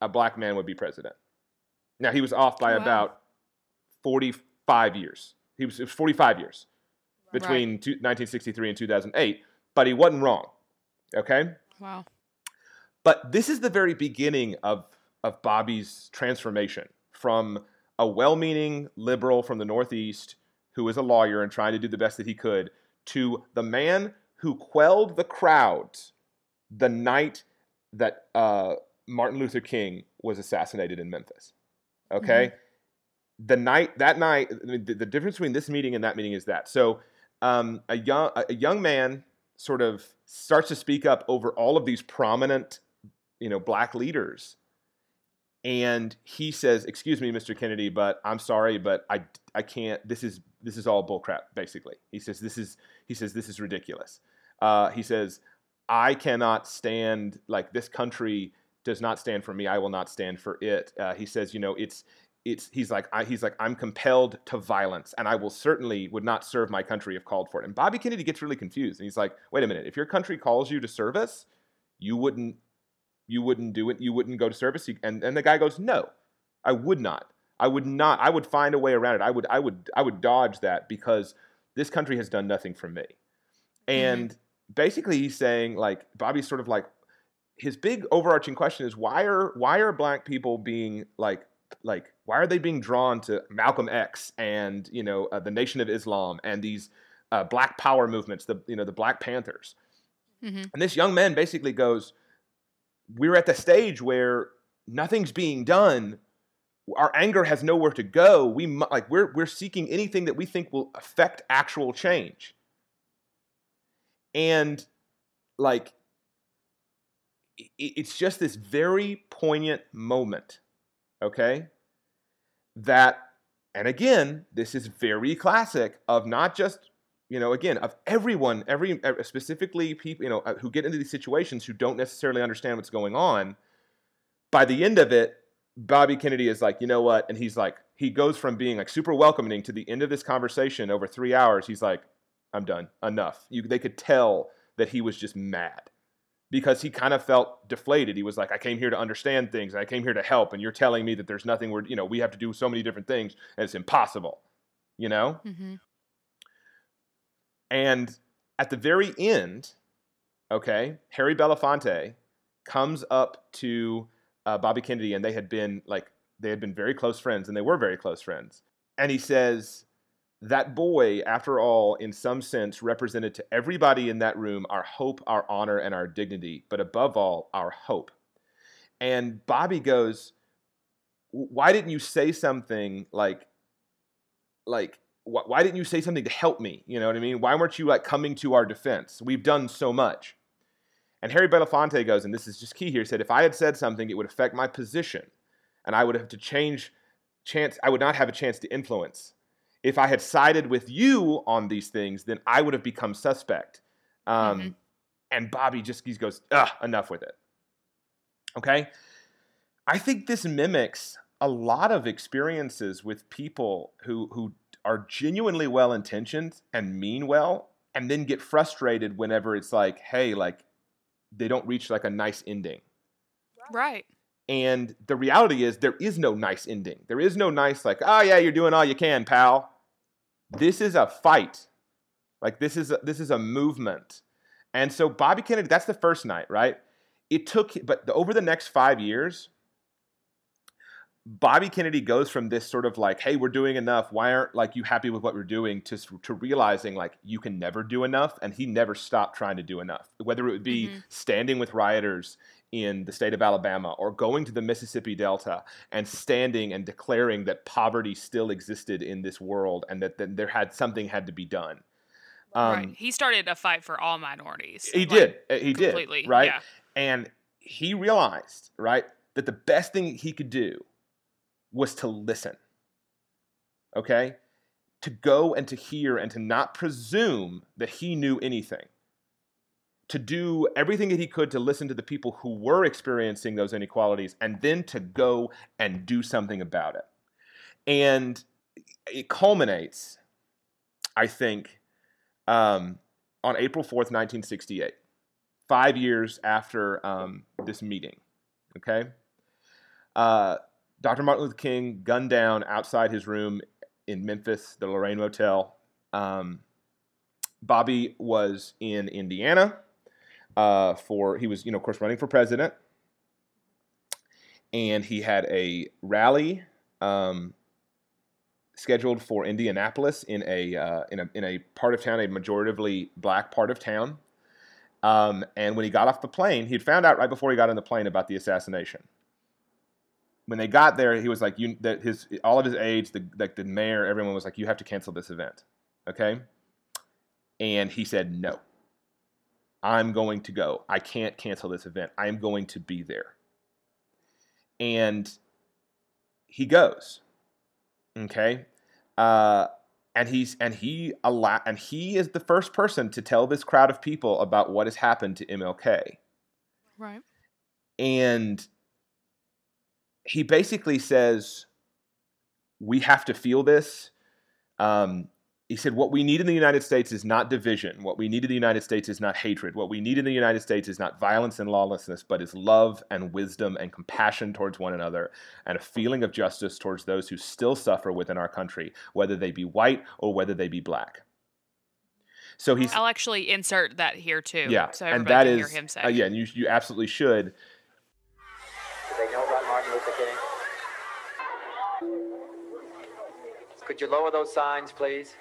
a black man would be president. Now, he was off by Wow. about forty-five years. He was, it was forty-five years between Right. two, nineteen sixty-three and two thousand eight, but he wasn't wrong, okay? Wow. But this is the very beginning of, of Bobby's transformation from a well-meaning liberal from the Northeast who was a lawyer and trying to do the best that he could to the man who quelled the crowds the night that uh, Martin Luther King was assassinated in Memphis. Okay? Mm-hmm. The night, that night, the, the difference between this meeting and that meeting is that. So um, a young a young man sort of starts to speak up over all of these prominent, you know, black leaders. And he says, "Excuse me, Mister Kennedy, but I'm sorry, but I, I can't, this is, this is all bullcrap, basically." He says, this is, he says, this is ridiculous. Uh, he says, "I cannot stand, like, this country does not stand for me. I will not stand for it." Uh, he says, you know, it's, it's, he's like, I, he's like, "I'm compelled to violence, and I will certainly would not serve my country if called for it." And Bobby Kennedy gets really confused. And he's like, "Wait a minute, if your country calls you to service, you wouldn't, you wouldn't do it. You wouldn't go to service." And, and the guy goes, "No, I would not. I would not. I would find a way around it. I would, I would, I would dodge that because this country has done nothing for me." And mm-hmm. basically he's saying, like, Bobby's sort of like, his big overarching question is, why are, why are black people being like, like, why are they being drawn to Malcolm X and, you know, uh, the Nation of Islam and these uh, black power movements, the, you know, the Black Panthers. Mm-hmm. And this young man basically goes, we're at the stage where nothing's being done. Our anger has nowhere to go. We like we're we're seeking anything that we think will affect actual change. And like it, it's just this very poignant moment, okay? That, and again, this is very classic of not just, you know, again, of everyone, every specifically people, you know, who get into these situations who don't necessarily understand what's going on. By the end of it, Bobby Kennedy is like, you know what? And he's like, he goes from being like super welcoming to the end of this conversation over three hours. He's like, "I'm done. Enough." You, they could tell that he was just mad because he kind of felt deflated. He was like, "I came here to understand things. And I came here to help. And you're telling me that there's nothing where, you know, we have to do so many different things and it's impossible," you know? Mm-hmm. And at the very end, okay, Harry Belafonte comes up to uh, Bobby Kennedy, and they had been like, they had been very close friends, and they were very close friends. And he says, "That boy, after all, in some sense, represented to everybody in that room our hope, our honor, and our dignity, but above all, our hope." And Bobby goes, "Why didn't you say something like, like, why didn't you say something to help me? You know what I mean? Why weren't you like coming to our defense? We've done so much." And Harry Belafonte goes, and this is just key here, said, "If I had said something, it would affect my position, and I would have to change chance. I would not have a chance to influence. If I had sided with you on these things, then I would have become suspect." Um, mm-hmm. And Bobby just he goes, "Ugh, enough with it." Okay? I think this mimics a lot of experiences with people who who are genuinely well-intentioned and mean well, and then get frustrated whenever it's like, hey, like, they don't reach like a nice ending. Right. And the reality is there is no nice ending. There is no nice like, "Oh yeah, you're doing all you can, pal." This is a fight. Like this is a, this is a movement. And so Bobby Kennedy, that's the first night, right? It took, but the, over the next five years, Bobby Kennedy goes from this sort of like, "Hey, we're doing enough. Why aren't like you happy with what we're doing?" to to realizing like you can never do enough, and he never stopped trying to do enough. Whether it would be mm-hmm. standing with rioters in the state of Alabama or going to the Mississippi Delta and standing and declaring that poverty still existed in this world and that, that there had something had to be done. Um, right. He started a fight for all minorities. He like, did. He completely, did. Right. Yeah. And he realized, right, that the best thing he could do was to listen, okay? To go and to hear and to not presume that he knew anything. To do everything that he could to listen to the people who were experiencing those inequalities and then to go and do something about it. And it culminates, I think, um, on April fourth, nineteen sixty-eight, five years after um, this meeting, okay? Uh, Doctor Martin Luther King gunned down outside his room in Memphis, the Lorraine Motel. Um, Bobby was in Indiana uh, for, he was, you know, of course, running for president. And he had a rally um, scheduled for Indianapolis in a, uh, in a in a part of town, a majoritively black part of town. Um, and when he got off the plane, he'd found out right before he got on the plane about the assassination. When they got there, he was like, "You, that his all of his aides, the like the mayor, everyone was like, you have to cancel this event, okay?" And he said, "No, I'm going to go. I can't cancel this event. I am going to be there." And he goes, okay, uh, and he's and he allow and he is the first person to tell this crowd of people about what has happened to M L K, right? And he basically says, we have to feel this. Um, he said, what we need in the United States is not division. What we need in the United States is not hatred. What we need in the United States is not violence and lawlessness, but is love and wisdom and compassion towards one another and a feeling of justice towards those who still suffer within our country, whether they be white or whether they be black. So he's. I'll actually insert that here too. Yeah, so and that can is hear him say. Uh, yeah, and you you absolutely should. Do they know about Martin Luther King? Could you lower those signs, please?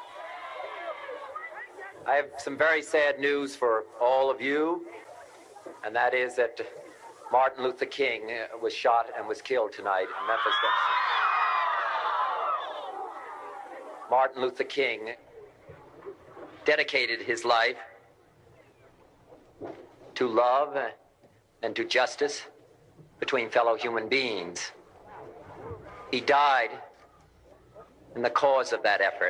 I have some very sad news for all of you, and that is that Martin Luther King was shot and was killed tonight in Memphis. Martin Luther King dedicated his life to love and to justice between fellow human beings. He died in the cause of that effort.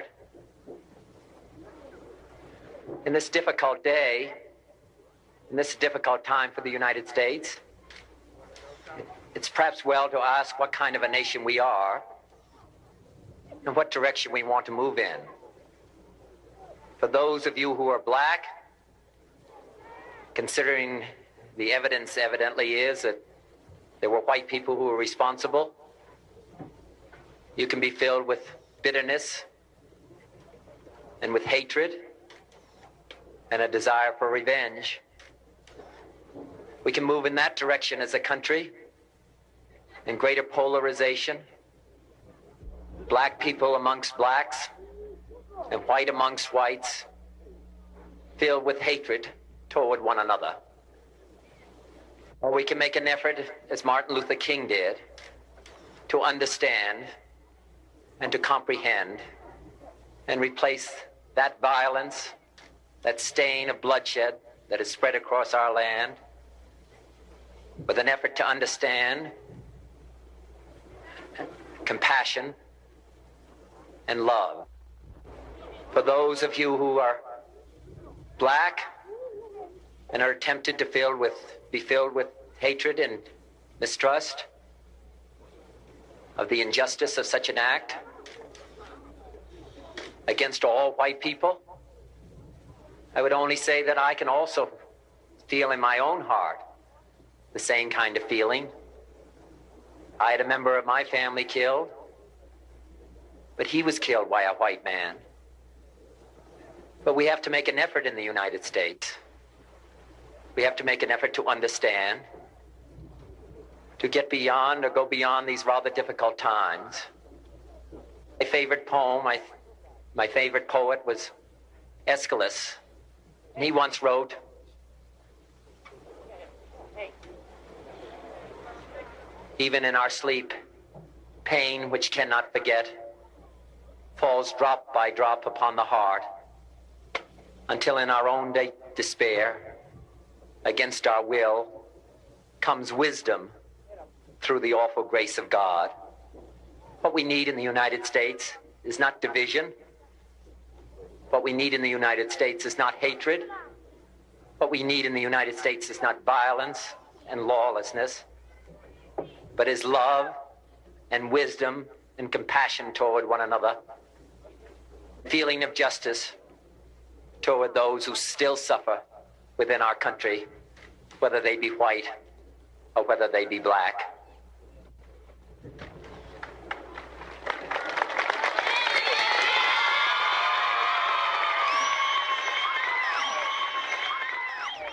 In this difficult day, in this difficult time for the United States, it's perhaps well to ask what kind of a nation we are and what direction we want to move in. For those of you who are black, considering the evidence evidently is that there were white people who were responsible, you can be filled with bitterness and with hatred and a desire for revenge. We can move in that direction as a country, in greater polarization, black people amongst blacks and white amongst whites, filled with hatred toward one another. Or we can make an effort, as Martin Luther King did, to understand and to comprehend and replace that violence, that stain of bloodshed that is spread across our land, with an effort to understand compassion and love. For those of you who are black and are tempted to fill with, be filled with hatred and mistrust of the injustice of such an act against all white people, I would only say that I can also feel in my own heart the same kind of feeling. I had a member of my family killed, but he was killed by a white man. But we have to make an effort in the United States. We have to make an effort to understand, to get beyond or go beyond these rather difficult times. My favorite poem, my, my favorite poet was Aeschylus. And he once wrote, even in our sleep, pain which cannot forget falls drop by drop upon the heart, until in our own de- despair, against our will, comes wisdom through the awful grace of God. What we need in the United States is not division. What we need in the United States is not hatred. What we need in the United States is not violence and lawlessness, but is love and wisdom and compassion toward one another, feeling of justice toward those who still suffer within our country, whether they be white or whether they be black.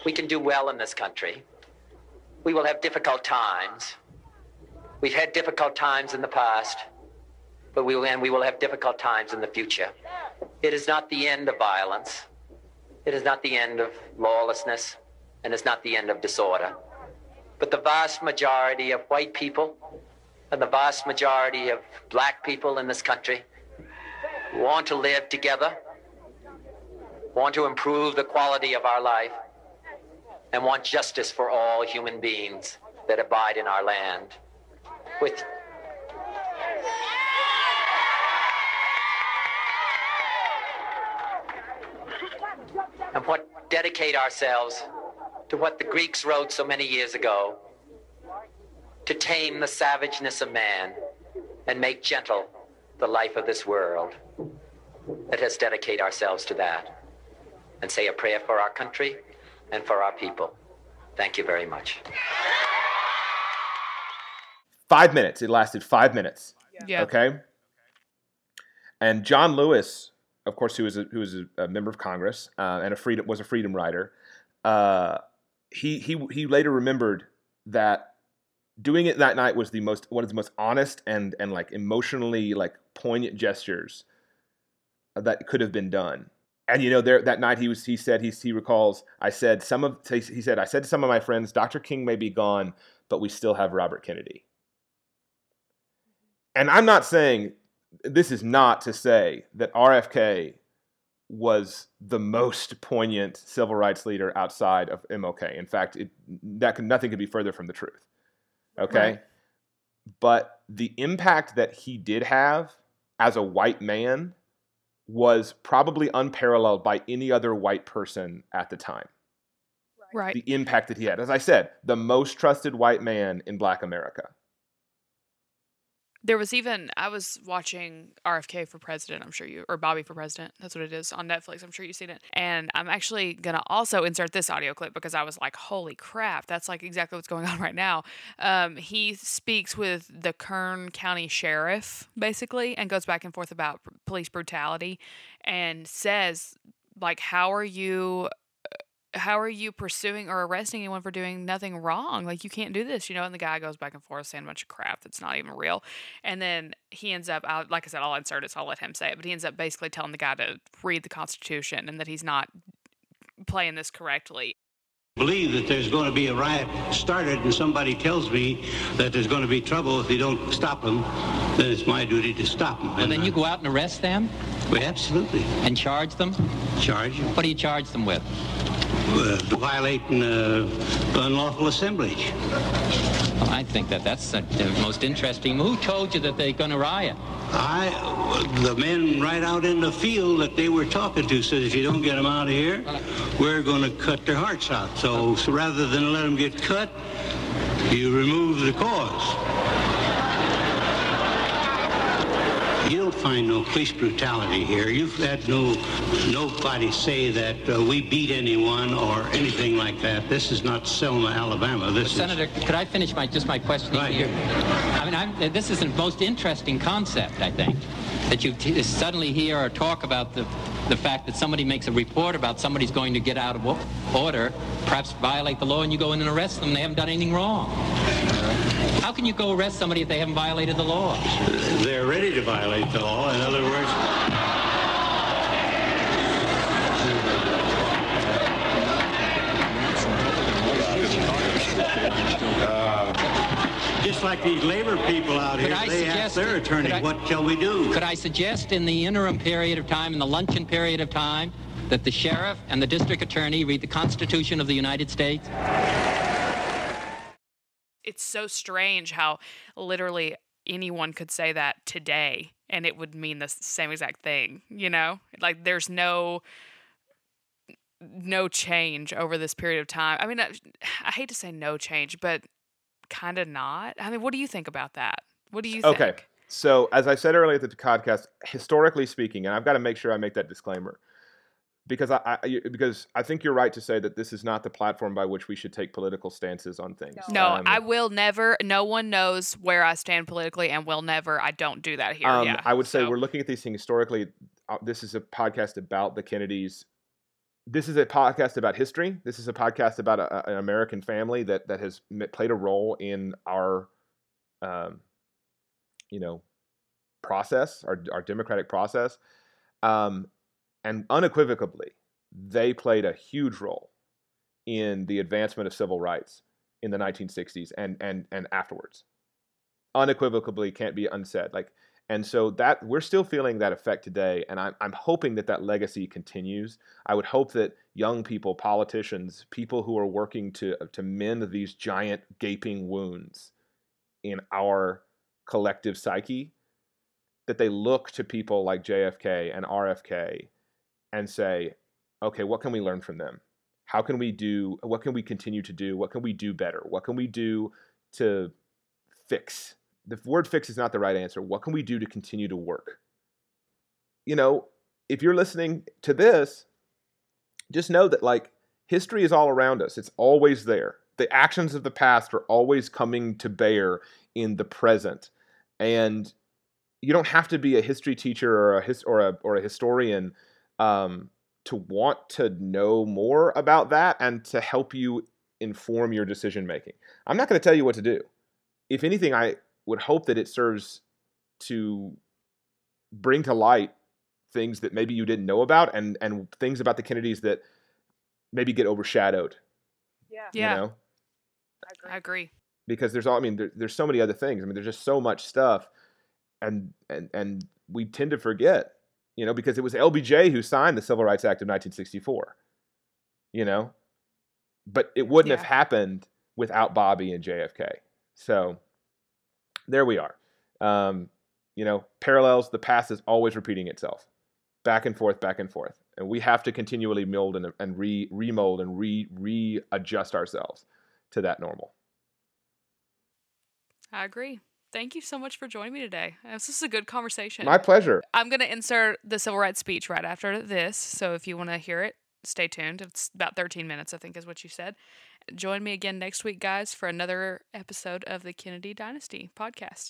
we can do well in this country. We will have difficult times. We've had difficult times in the past, but we will, and we will have difficult times in the future. It is not the end of violence. It is not the end of lawlessness, and it's not the end of disorder. But the vast majority of white people and the vast majority of black people in this country want to live together, want to improve the quality of our life, and want justice for all human beings that abide in our land. With and what dedicate ourselves to what the Greeks wrote so many years ago, to tame the savageness of man and make gentle the life of this world. Let us dedicate ourselves to that and say a prayer for our country and for our people. Thank you very much. Five minutes. It lasted five minutes. Yeah. Okay. And John Lewis, of course, who was a, who was a, a member of Congress uh, and a freedom was a freedom rider. Uh, he he he later remembered that doing it that night was the most one of the most honest and and like emotionally like poignant gestures that could have been done. And you know, there that night he was he said he he recalls I said some of he said I said to some of my friends, Doctor King may be gone, but we still have Robert Kennedy. And I'm not saying, this is not to say that R F K was the most poignant civil rights leader outside of M L K. In fact, it, that could, nothing could be further from the truth. Okay? Right. But the impact that he did have as a white man was probably unparalleled by any other white person at the time. Right. The impact that he had. As I said, the most trusted white man in Black America. There was even, I was watching R F K for President, I'm sure you, or Bobby for President, that's what it is, on Netflix, I'm sure you've seen it. And I'm actually going to also insert this audio clip because I was like, holy crap, that's like exactly what's going on right now. Um, he speaks with the Kern County Sheriff, basically, and goes back and forth about police brutality and says, like, how are you... how are you pursuing or arresting anyone for doing nothing wrong? Like, you can't do this, you know? And the guy goes back and forth saying a bunch of crap that's not even real. And then he ends up, I'll, like I said, I'll insert it, so I'll let him say it, but he ends up basically telling the guy to read the Constitution and that he's not playing this correctly. Believe that there's going to be a riot started and somebody tells me that there's going to be trouble if you don't stop them, then it's my duty to stop them. Well, and then I, you go out and arrest them? Well, absolutely. And charge them? Charge them. What do you charge them with? Uh, violating uh, unlawful assemblage. Well, I think that that's the most interesting. Who told you that they're going to riot? I, the men right out in the field that they were talking to said, if you don't get them out of here, we're going to cut their hearts out. So, so rather than let them get cut, you remove the cause. You don't find no police brutality here. You've had no nobody say that uh, we beat anyone or anything like that. This is not Selma, Alabama. This but Senator, is... could I finish my just my questioning right. here? I mean, I'm, this is the most interesting concept, I think, that you t- suddenly hear or talk about the the fact that somebody makes a report about somebody's going to get out of order, perhaps violate the law, and you go in and arrest them. They haven't done anything wrong. How can you go arrest somebody if they haven't violated the law? They're ready to violate the law. In other words, uh, just like these labor people out could here, I they ask their attorney, I, what shall we do? Could I suggest in the interim period of time, in the luncheon period of time, that the sheriff and the district attorney read the Constitution of the United States? It's so strange how literally anyone could say that today and it would mean the same exact thing, you know? Like, there's no no change over this period of time. I mean, I, I hate to say no change, but kind of not. I mean, what do you think about that? What do you think? Okay, so as I said earlier at the podcast, historically speaking, and I've got to make sure I make that disclaimer, because I, I because I think you're right to say that this is not the platform by which we should take political stances on things. No, um, I will never. No one knows where I stand politically, and will never. I don't do that here. Um, yeah, I would so. say we're looking at these things historically. Uh, this is a podcast about the Kennedys this is a podcast about history. This is a podcast about a, an American family that that has played a role in our, um, you know, process, our our democratic process, um, and unequivocally, they played a huge role in the advancement of civil rights in the nineteen sixties and and and afterwards. Unequivocally, can't be unsaid. Like, and so that we're still feeling that effect today, and I'm I'm hoping that that legacy continues. I would hope that young people, politicians, people who are working to to mend these giant gaping wounds in our collective psyche, that they look to people like J F K and R F K and say, okay, what can we learn from them? How can we do, what can we continue to do? What can we do better? What can we do to fix? The word fix is not the right answer. What can we do to continue to work? You know, if you're listening to this, just know that like history is all around us. It's always there. The actions of the past are always coming to bear in the present. And you don't have to be a history teacher or a his, or a or a historian um, to want to know more about that and to help you inform your decision making. I'm not going to tell you what to do. If anything, I would hope that it serves to bring to light things that maybe you didn't know about and and things about the Kennedys that maybe get overshadowed. Yeah. You Yeah. know? I agree. Because there's all I mean there, there's so many other things. I mean there's just so much stuff and and and we tend to forget, you know, because it was L B J who signed the Civil Rights Act of nineteen sixty-four. You know? But it wouldn't Yeah. have happened without Bobby and J F K. So there we are. Um, you know, parallels, the past is always repeating itself. Back and forth, back and forth. And we have to continually mold and, and re remold and re readjust ourselves to that normal. I agree. Thank you so much for joining me today. This is a good conversation. My pleasure. I'm going to insert the civil rights speech right after this, so if you want to hear it, stay tuned. It's about thirteen minutes, I think is what you said. Join me again next week, guys, for another episode of the Kennedy Dynasty podcast.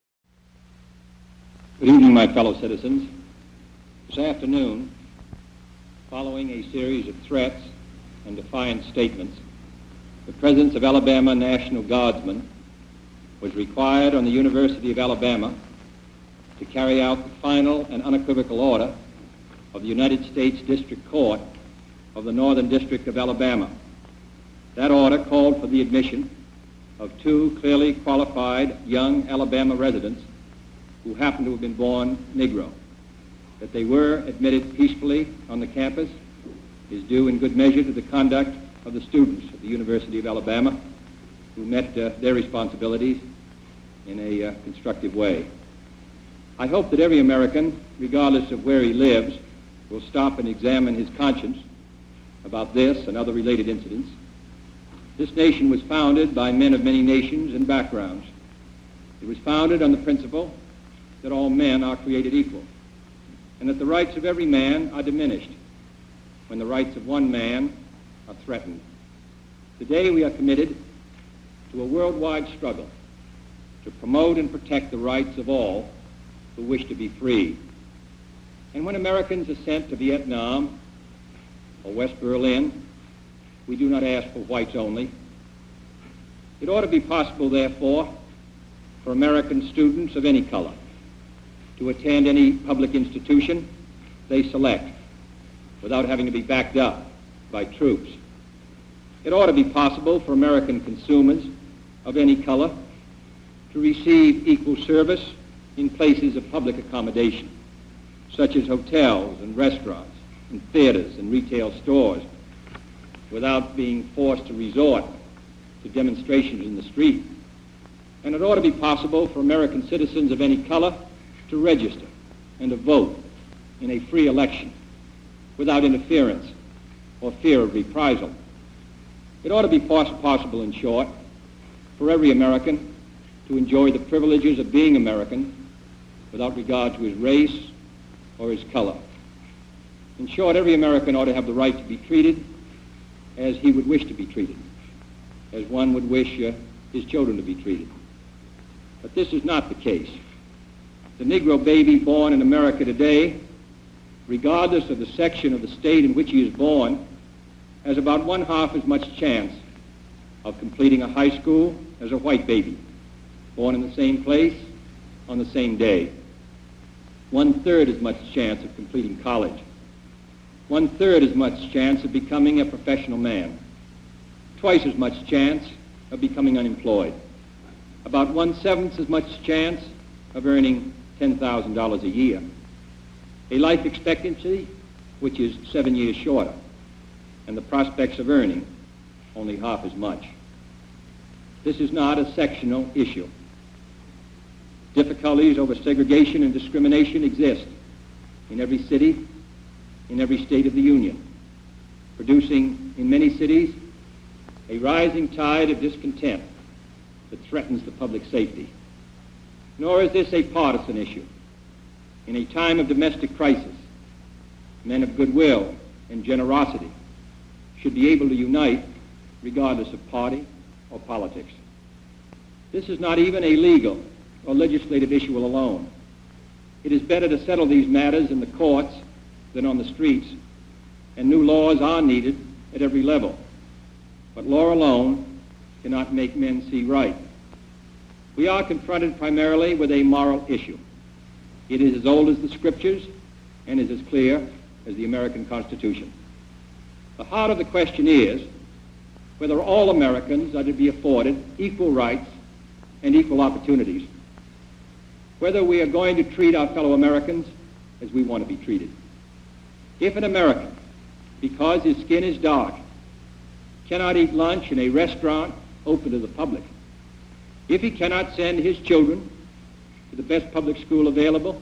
Good evening, my fellow citizens. This afternoon, following a series of threats and defiant statements, the presence of Alabama National Guardsmen was required on the University of Alabama to carry out the final and unequivocal order of the United States District Court of the Northern District of Alabama. That order called for the admission of two clearly qualified young Alabama residents who happened to have been born Negro. That they were admitted peacefully on the campus is due in good measure to the conduct of the students of the University of Alabama who met uh, their responsibilities in a uh, constructive way. I hope that every American, regardless of where he lives, will stop and examine his conscience about this and other related incidents. This nation was founded by men of many nations and backgrounds. It was founded on the principle that all men are created equal, and that the rights of every man are diminished when the rights of one man are threatened. Today we are committed to a worldwide struggle to promote and protect the rights of all who wish to be free. And when Americans are sent to Vietnam or West Berlin, we do not ask for whites only. It ought to be possible, therefore, for American students of any color to attend any public institution they select without having to be backed up by troops. It ought to be possible for American consumers of any color to receive equal service in places of public accommodation, such as hotels and restaurants and theaters and retail stores, without being forced to resort to demonstrations in the street. And it ought to be possible for American citizens of any color to register and to vote in a free election without interference or fear of reprisal. It ought to be poss- possible, in short, for every American to enjoy the privileges of being American without regard to his race or his color. In short, every American ought to have the right to be treated as he would wish to be treated, as one would wish uh, his children to be treated. But this is not the case. The Negro baby born in America today regardless of the section of the state in which he is born, has about one half as much chance of completing a high school as a white baby, born in the same place on the same day. One-third as much chance of completing college. One-third as much chance of becoming a professional man. Twice as much chance of becoming unemployed. About one-seventh as much chance of earning ten thousand dollars a year. A life expectancy which is seven years shorter, and the prospects of earning only half as much. This is not a sectional issue. Difficulties over segregation and discrimination exist in every city, in every state of the Union, producing in many cities a rising tide of discontent that threatens the public safety. Nor is this a partisan issue. In a time of domestic crisis, men of goodwill and generosity should be able to unite regardless of party or politics. This is not even a legal or legislative issue alone. It is better to settle these matters in the courts than on the streets, and new laws are needed at every level. But law alone cannot make men see right. We are confronted primarily with a moral issue. It is as old as the Scriptures and is as clear as the American Constitution. The heart of the question is whether all Americans are to be afforded equal rights and equal opportunities, whether we are going to treat our fellow Americans as we want to be treated. If an American, because his skin is dark, cannot eat lunch in a restaurant open to the public, if he cannot send his children to the best public school available,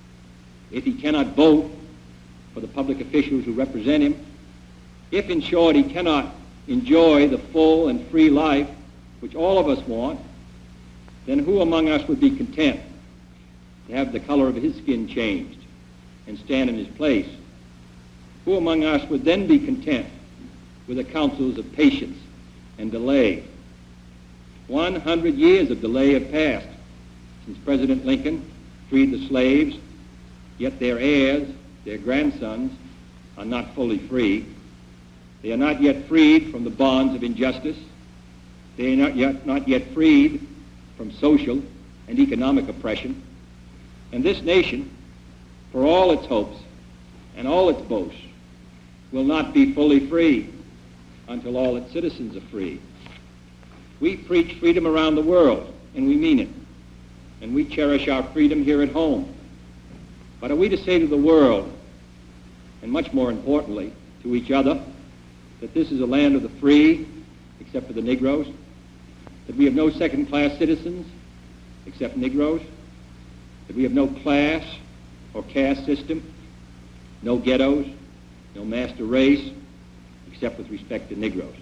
if he cannot vote for the public officials who represent him, if, in short, he cannot enjoy the full and free life which all of us want, then who among us would be content to have the color of his skin changed and stand in his place? Who among us would then be content with the counsels of patience and delay? One hundred years of delay have passed since President Lincoln freed the slaves, yet their heirs, their grandsons, are not fully free. They are not yet freed from the bonds of injustice. They are not yet, not yet freed from social and economic oppression. And this nation, for all its hopes and all its boasts, will not be fully free until all its citizens are free. We preach freedom around the world, and we mean it. And we cherish our freedom here at home. But are we to say to the world, and much more importantly, to each other, that this is a land of the free, except for the Negroes? That we have no second-class citizens, except Negroes? That we have no class or caste system, no ghettos, no master race, except with respect to Negroes?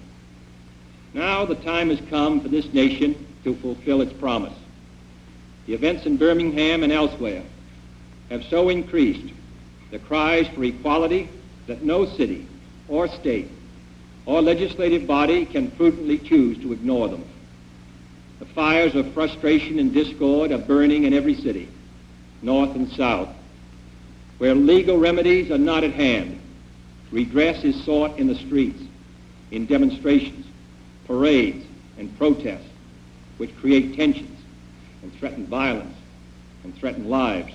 Now the time has come for this nation to fulfill its promise. The events in Birmingham and elsewhere have so increased the cries for equality that no city or state or legislative body can prudently choose to ignore them. The fires of frustration and discord are burning in every city, north and south. Where legal remedies are not at hand, redress is sought in the streets, in demonstrations, parades, and protests, which create tensions and threaten violence and threaten lives.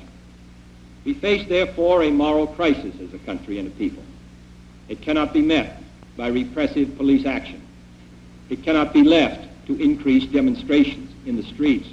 We face, therefore, a moral crisis as a country and a people. It cannot be met by repressive police action. It cannot be left to increase demonstrations in the streets.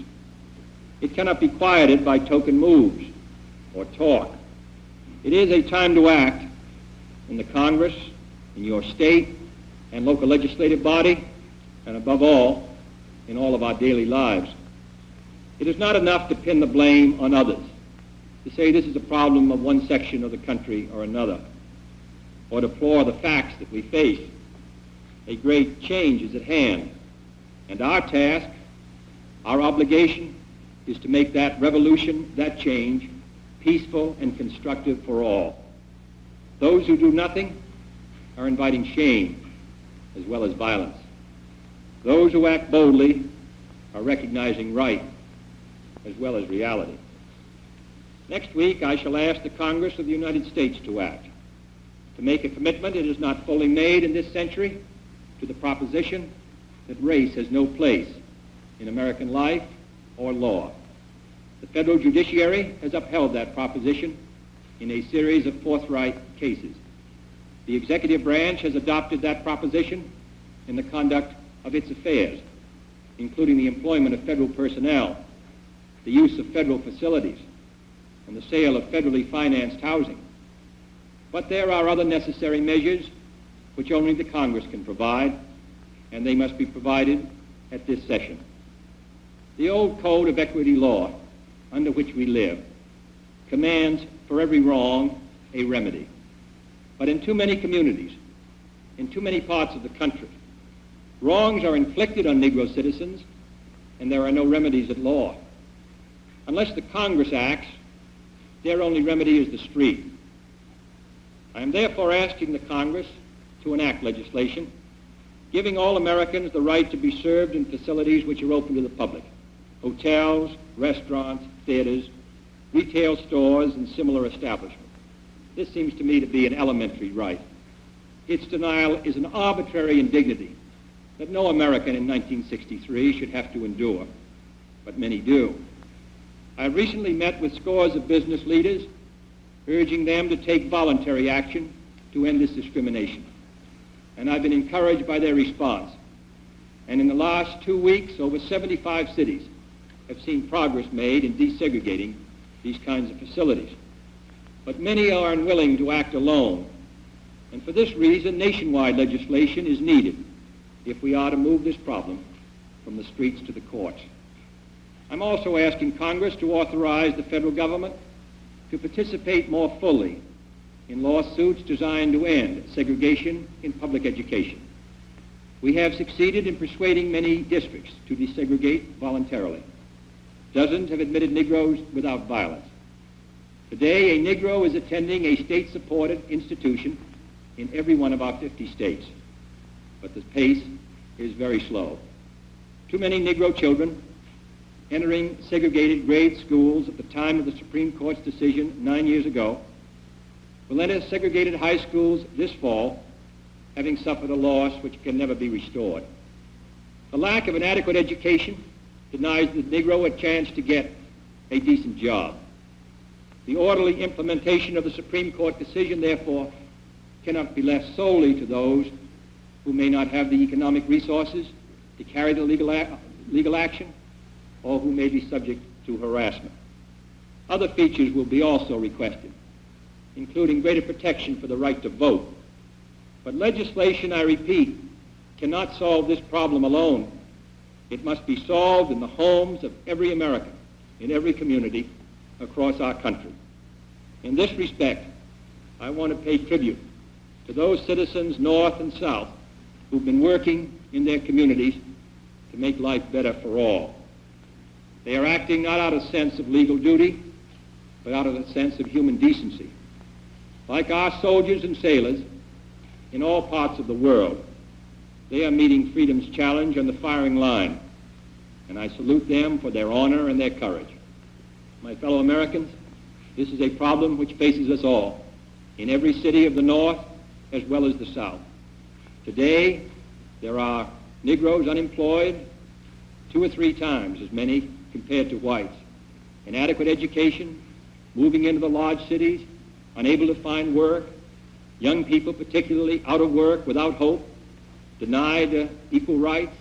It cannot be quieted by token moves or talk. It is a time to act in the Congress, in your state and local legislative body, and above all, in all of our daily lives. It is not enough to pin the blame on others, to say this is a problem of one section of the country or another, or deplore the facts that we face. A great change is at hand, and our task, our obligation, is to make that revolution, that change, peaceful and constructive for all. Those who do nothing are inviting shame as well as violence. Those who act boldly are recognizing right as well as reality. Next week, I shall ask the Congress of the United States to act, to make a commitment it has not fully made in this century to the proposition that race has no place in American life or law. The federal judiciary has upheld that proposition in a series of forthright cases. The executive branch has adopted that proposition in the conduct of its affairs, including the employment of federal personnel, the use of federal facilities, and the sale of federally financed housing. But there are other necessary measures which only the Congress can provide, and they must be provided at this session. The old code of equity law under which we live commands for every wrong a remedy. But in too many communities, in too many parts of the country, wrongs are inflicted on Negro citizens, and there are no remedies at law. Unless the Congress acts, their only remedy is the street. I am therefore asking the Congress to enact legislation giving all Americans the right to be served in facilities which are open to the public: hotels, restaurants, theaters, retail stores, and similar establishments. This seems to me to be an elementary right. Its denial is an arbitrary indignity that no American in nineteen sixty-three should have to endure, but many do. I recently met with scores of business leaders, urging them to take voluntary action to end this discrimination. And I've been encouraged by their response. And in the last two weeks, over seventy-five cities have seen progress made in desegregating these kinds of facilities. But many are unwilling to act alone. And for this reason, nationwide legislation is needed if we are to move this problem from the streets to the courts. I'm also asking Congress to authorize the federal government to participate more fully in lawsuits designed to end segregation in public education. We have succeeded in persuading many districts to desegregate voluntarily. Dozens have admitted Negroes without violence. Today, a Negro is attending a state-supported institution in every one of our fifty states. But the pace is very slow. Too many Negro children entering segregated grade schools at the time of the Supreme Court's decision nine years ago will enter segregated high schools this fall, having suffered a loss which can never be restored. The lack of an adequate education denies the Negro a chance to get a decent job. The orderly implementation of the Supreme Court decision, therefore, cannot be left solely to those who may not have the economic resources to carry the legal, a- legal action, or who may be subject to harassment. Other features will be also requested, including greater protection for the right to vote. But legislation, I repeat, cannot solve this problem alone. It must be solved in the homes of every American, in every community across our country. In this respect, I want to pay tribute to those citizens north and south who've been working in their communities to make life better for all. They are acting not out of a sense of legal duty, but out of a sense of human decency. Like our soldiers and sailors in all parts of the world, they are meeting freedom's challenge on the firing line, and I salute them for their honor and their courage. My fellow Americans, this is a problem which faces us all, in every city of the North as well as the South. Today, there are Negroes unemployed, two or three times as many compared to whites. Inadequate education, moving into the large cities, unable to find work, young people particularly out of work, without hope, denied uh, equal rights,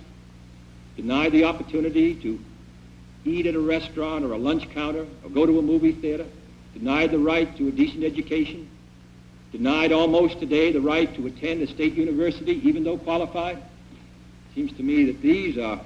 denied the opportunity to eat at a restaurant or a lunch counter or go to a movie theater, denied the right to a decent education, denied almost today the right to attend a state university even though qualified. It seems to me that these are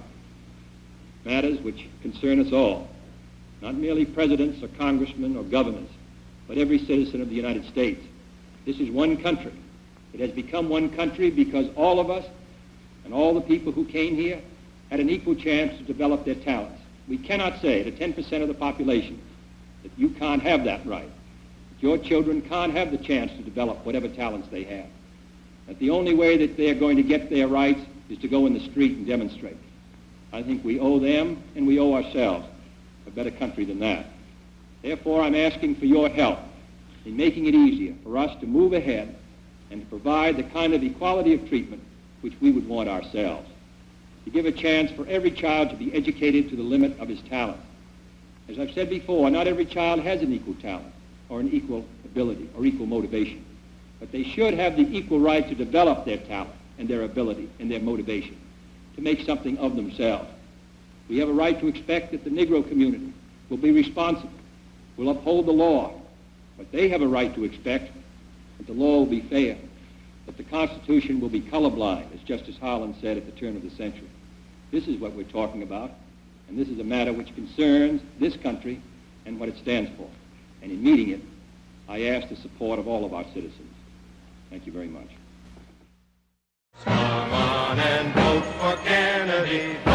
matters which concern us all, not merely presidents or congressmen or governors, but every citizen of the United States. This is one country. It has become one country because all of us and all the people who came here had an equal chance to develop their talents. We cannot say to ten percent of the population that you can't have that right, that your children can't have the chance to develop whatever talents they have, that the only way that they're going to get their rights is to go in the street and demonstrate. I think we owe them and we owe ourselves a better country than that. Therefore, I'm asking for your help in making it easier for us to move ahead and to provide the kind of equality of treatment which we would want ourselves. To give a chance for every child to be educated to the limit of his talent. As I've said before, not every child has an equal talent or an equal ability or equal motivation, but they should have the equal right to develop their talent and their ability and their motivation to make something of themselves. We have a right to expect that the Negro community will be responsible, will uphold the law, but they have a right to expect that the law will be fair, that the Constitution will be colorblind, as Justice Harlan said at the turn of the century. This is what we're talking about, and this is a matter which concerns this country and what it stands for. And in meeting it, I ask the support of all of our citizens. Thank you very much. Come on and vote for Kennedy.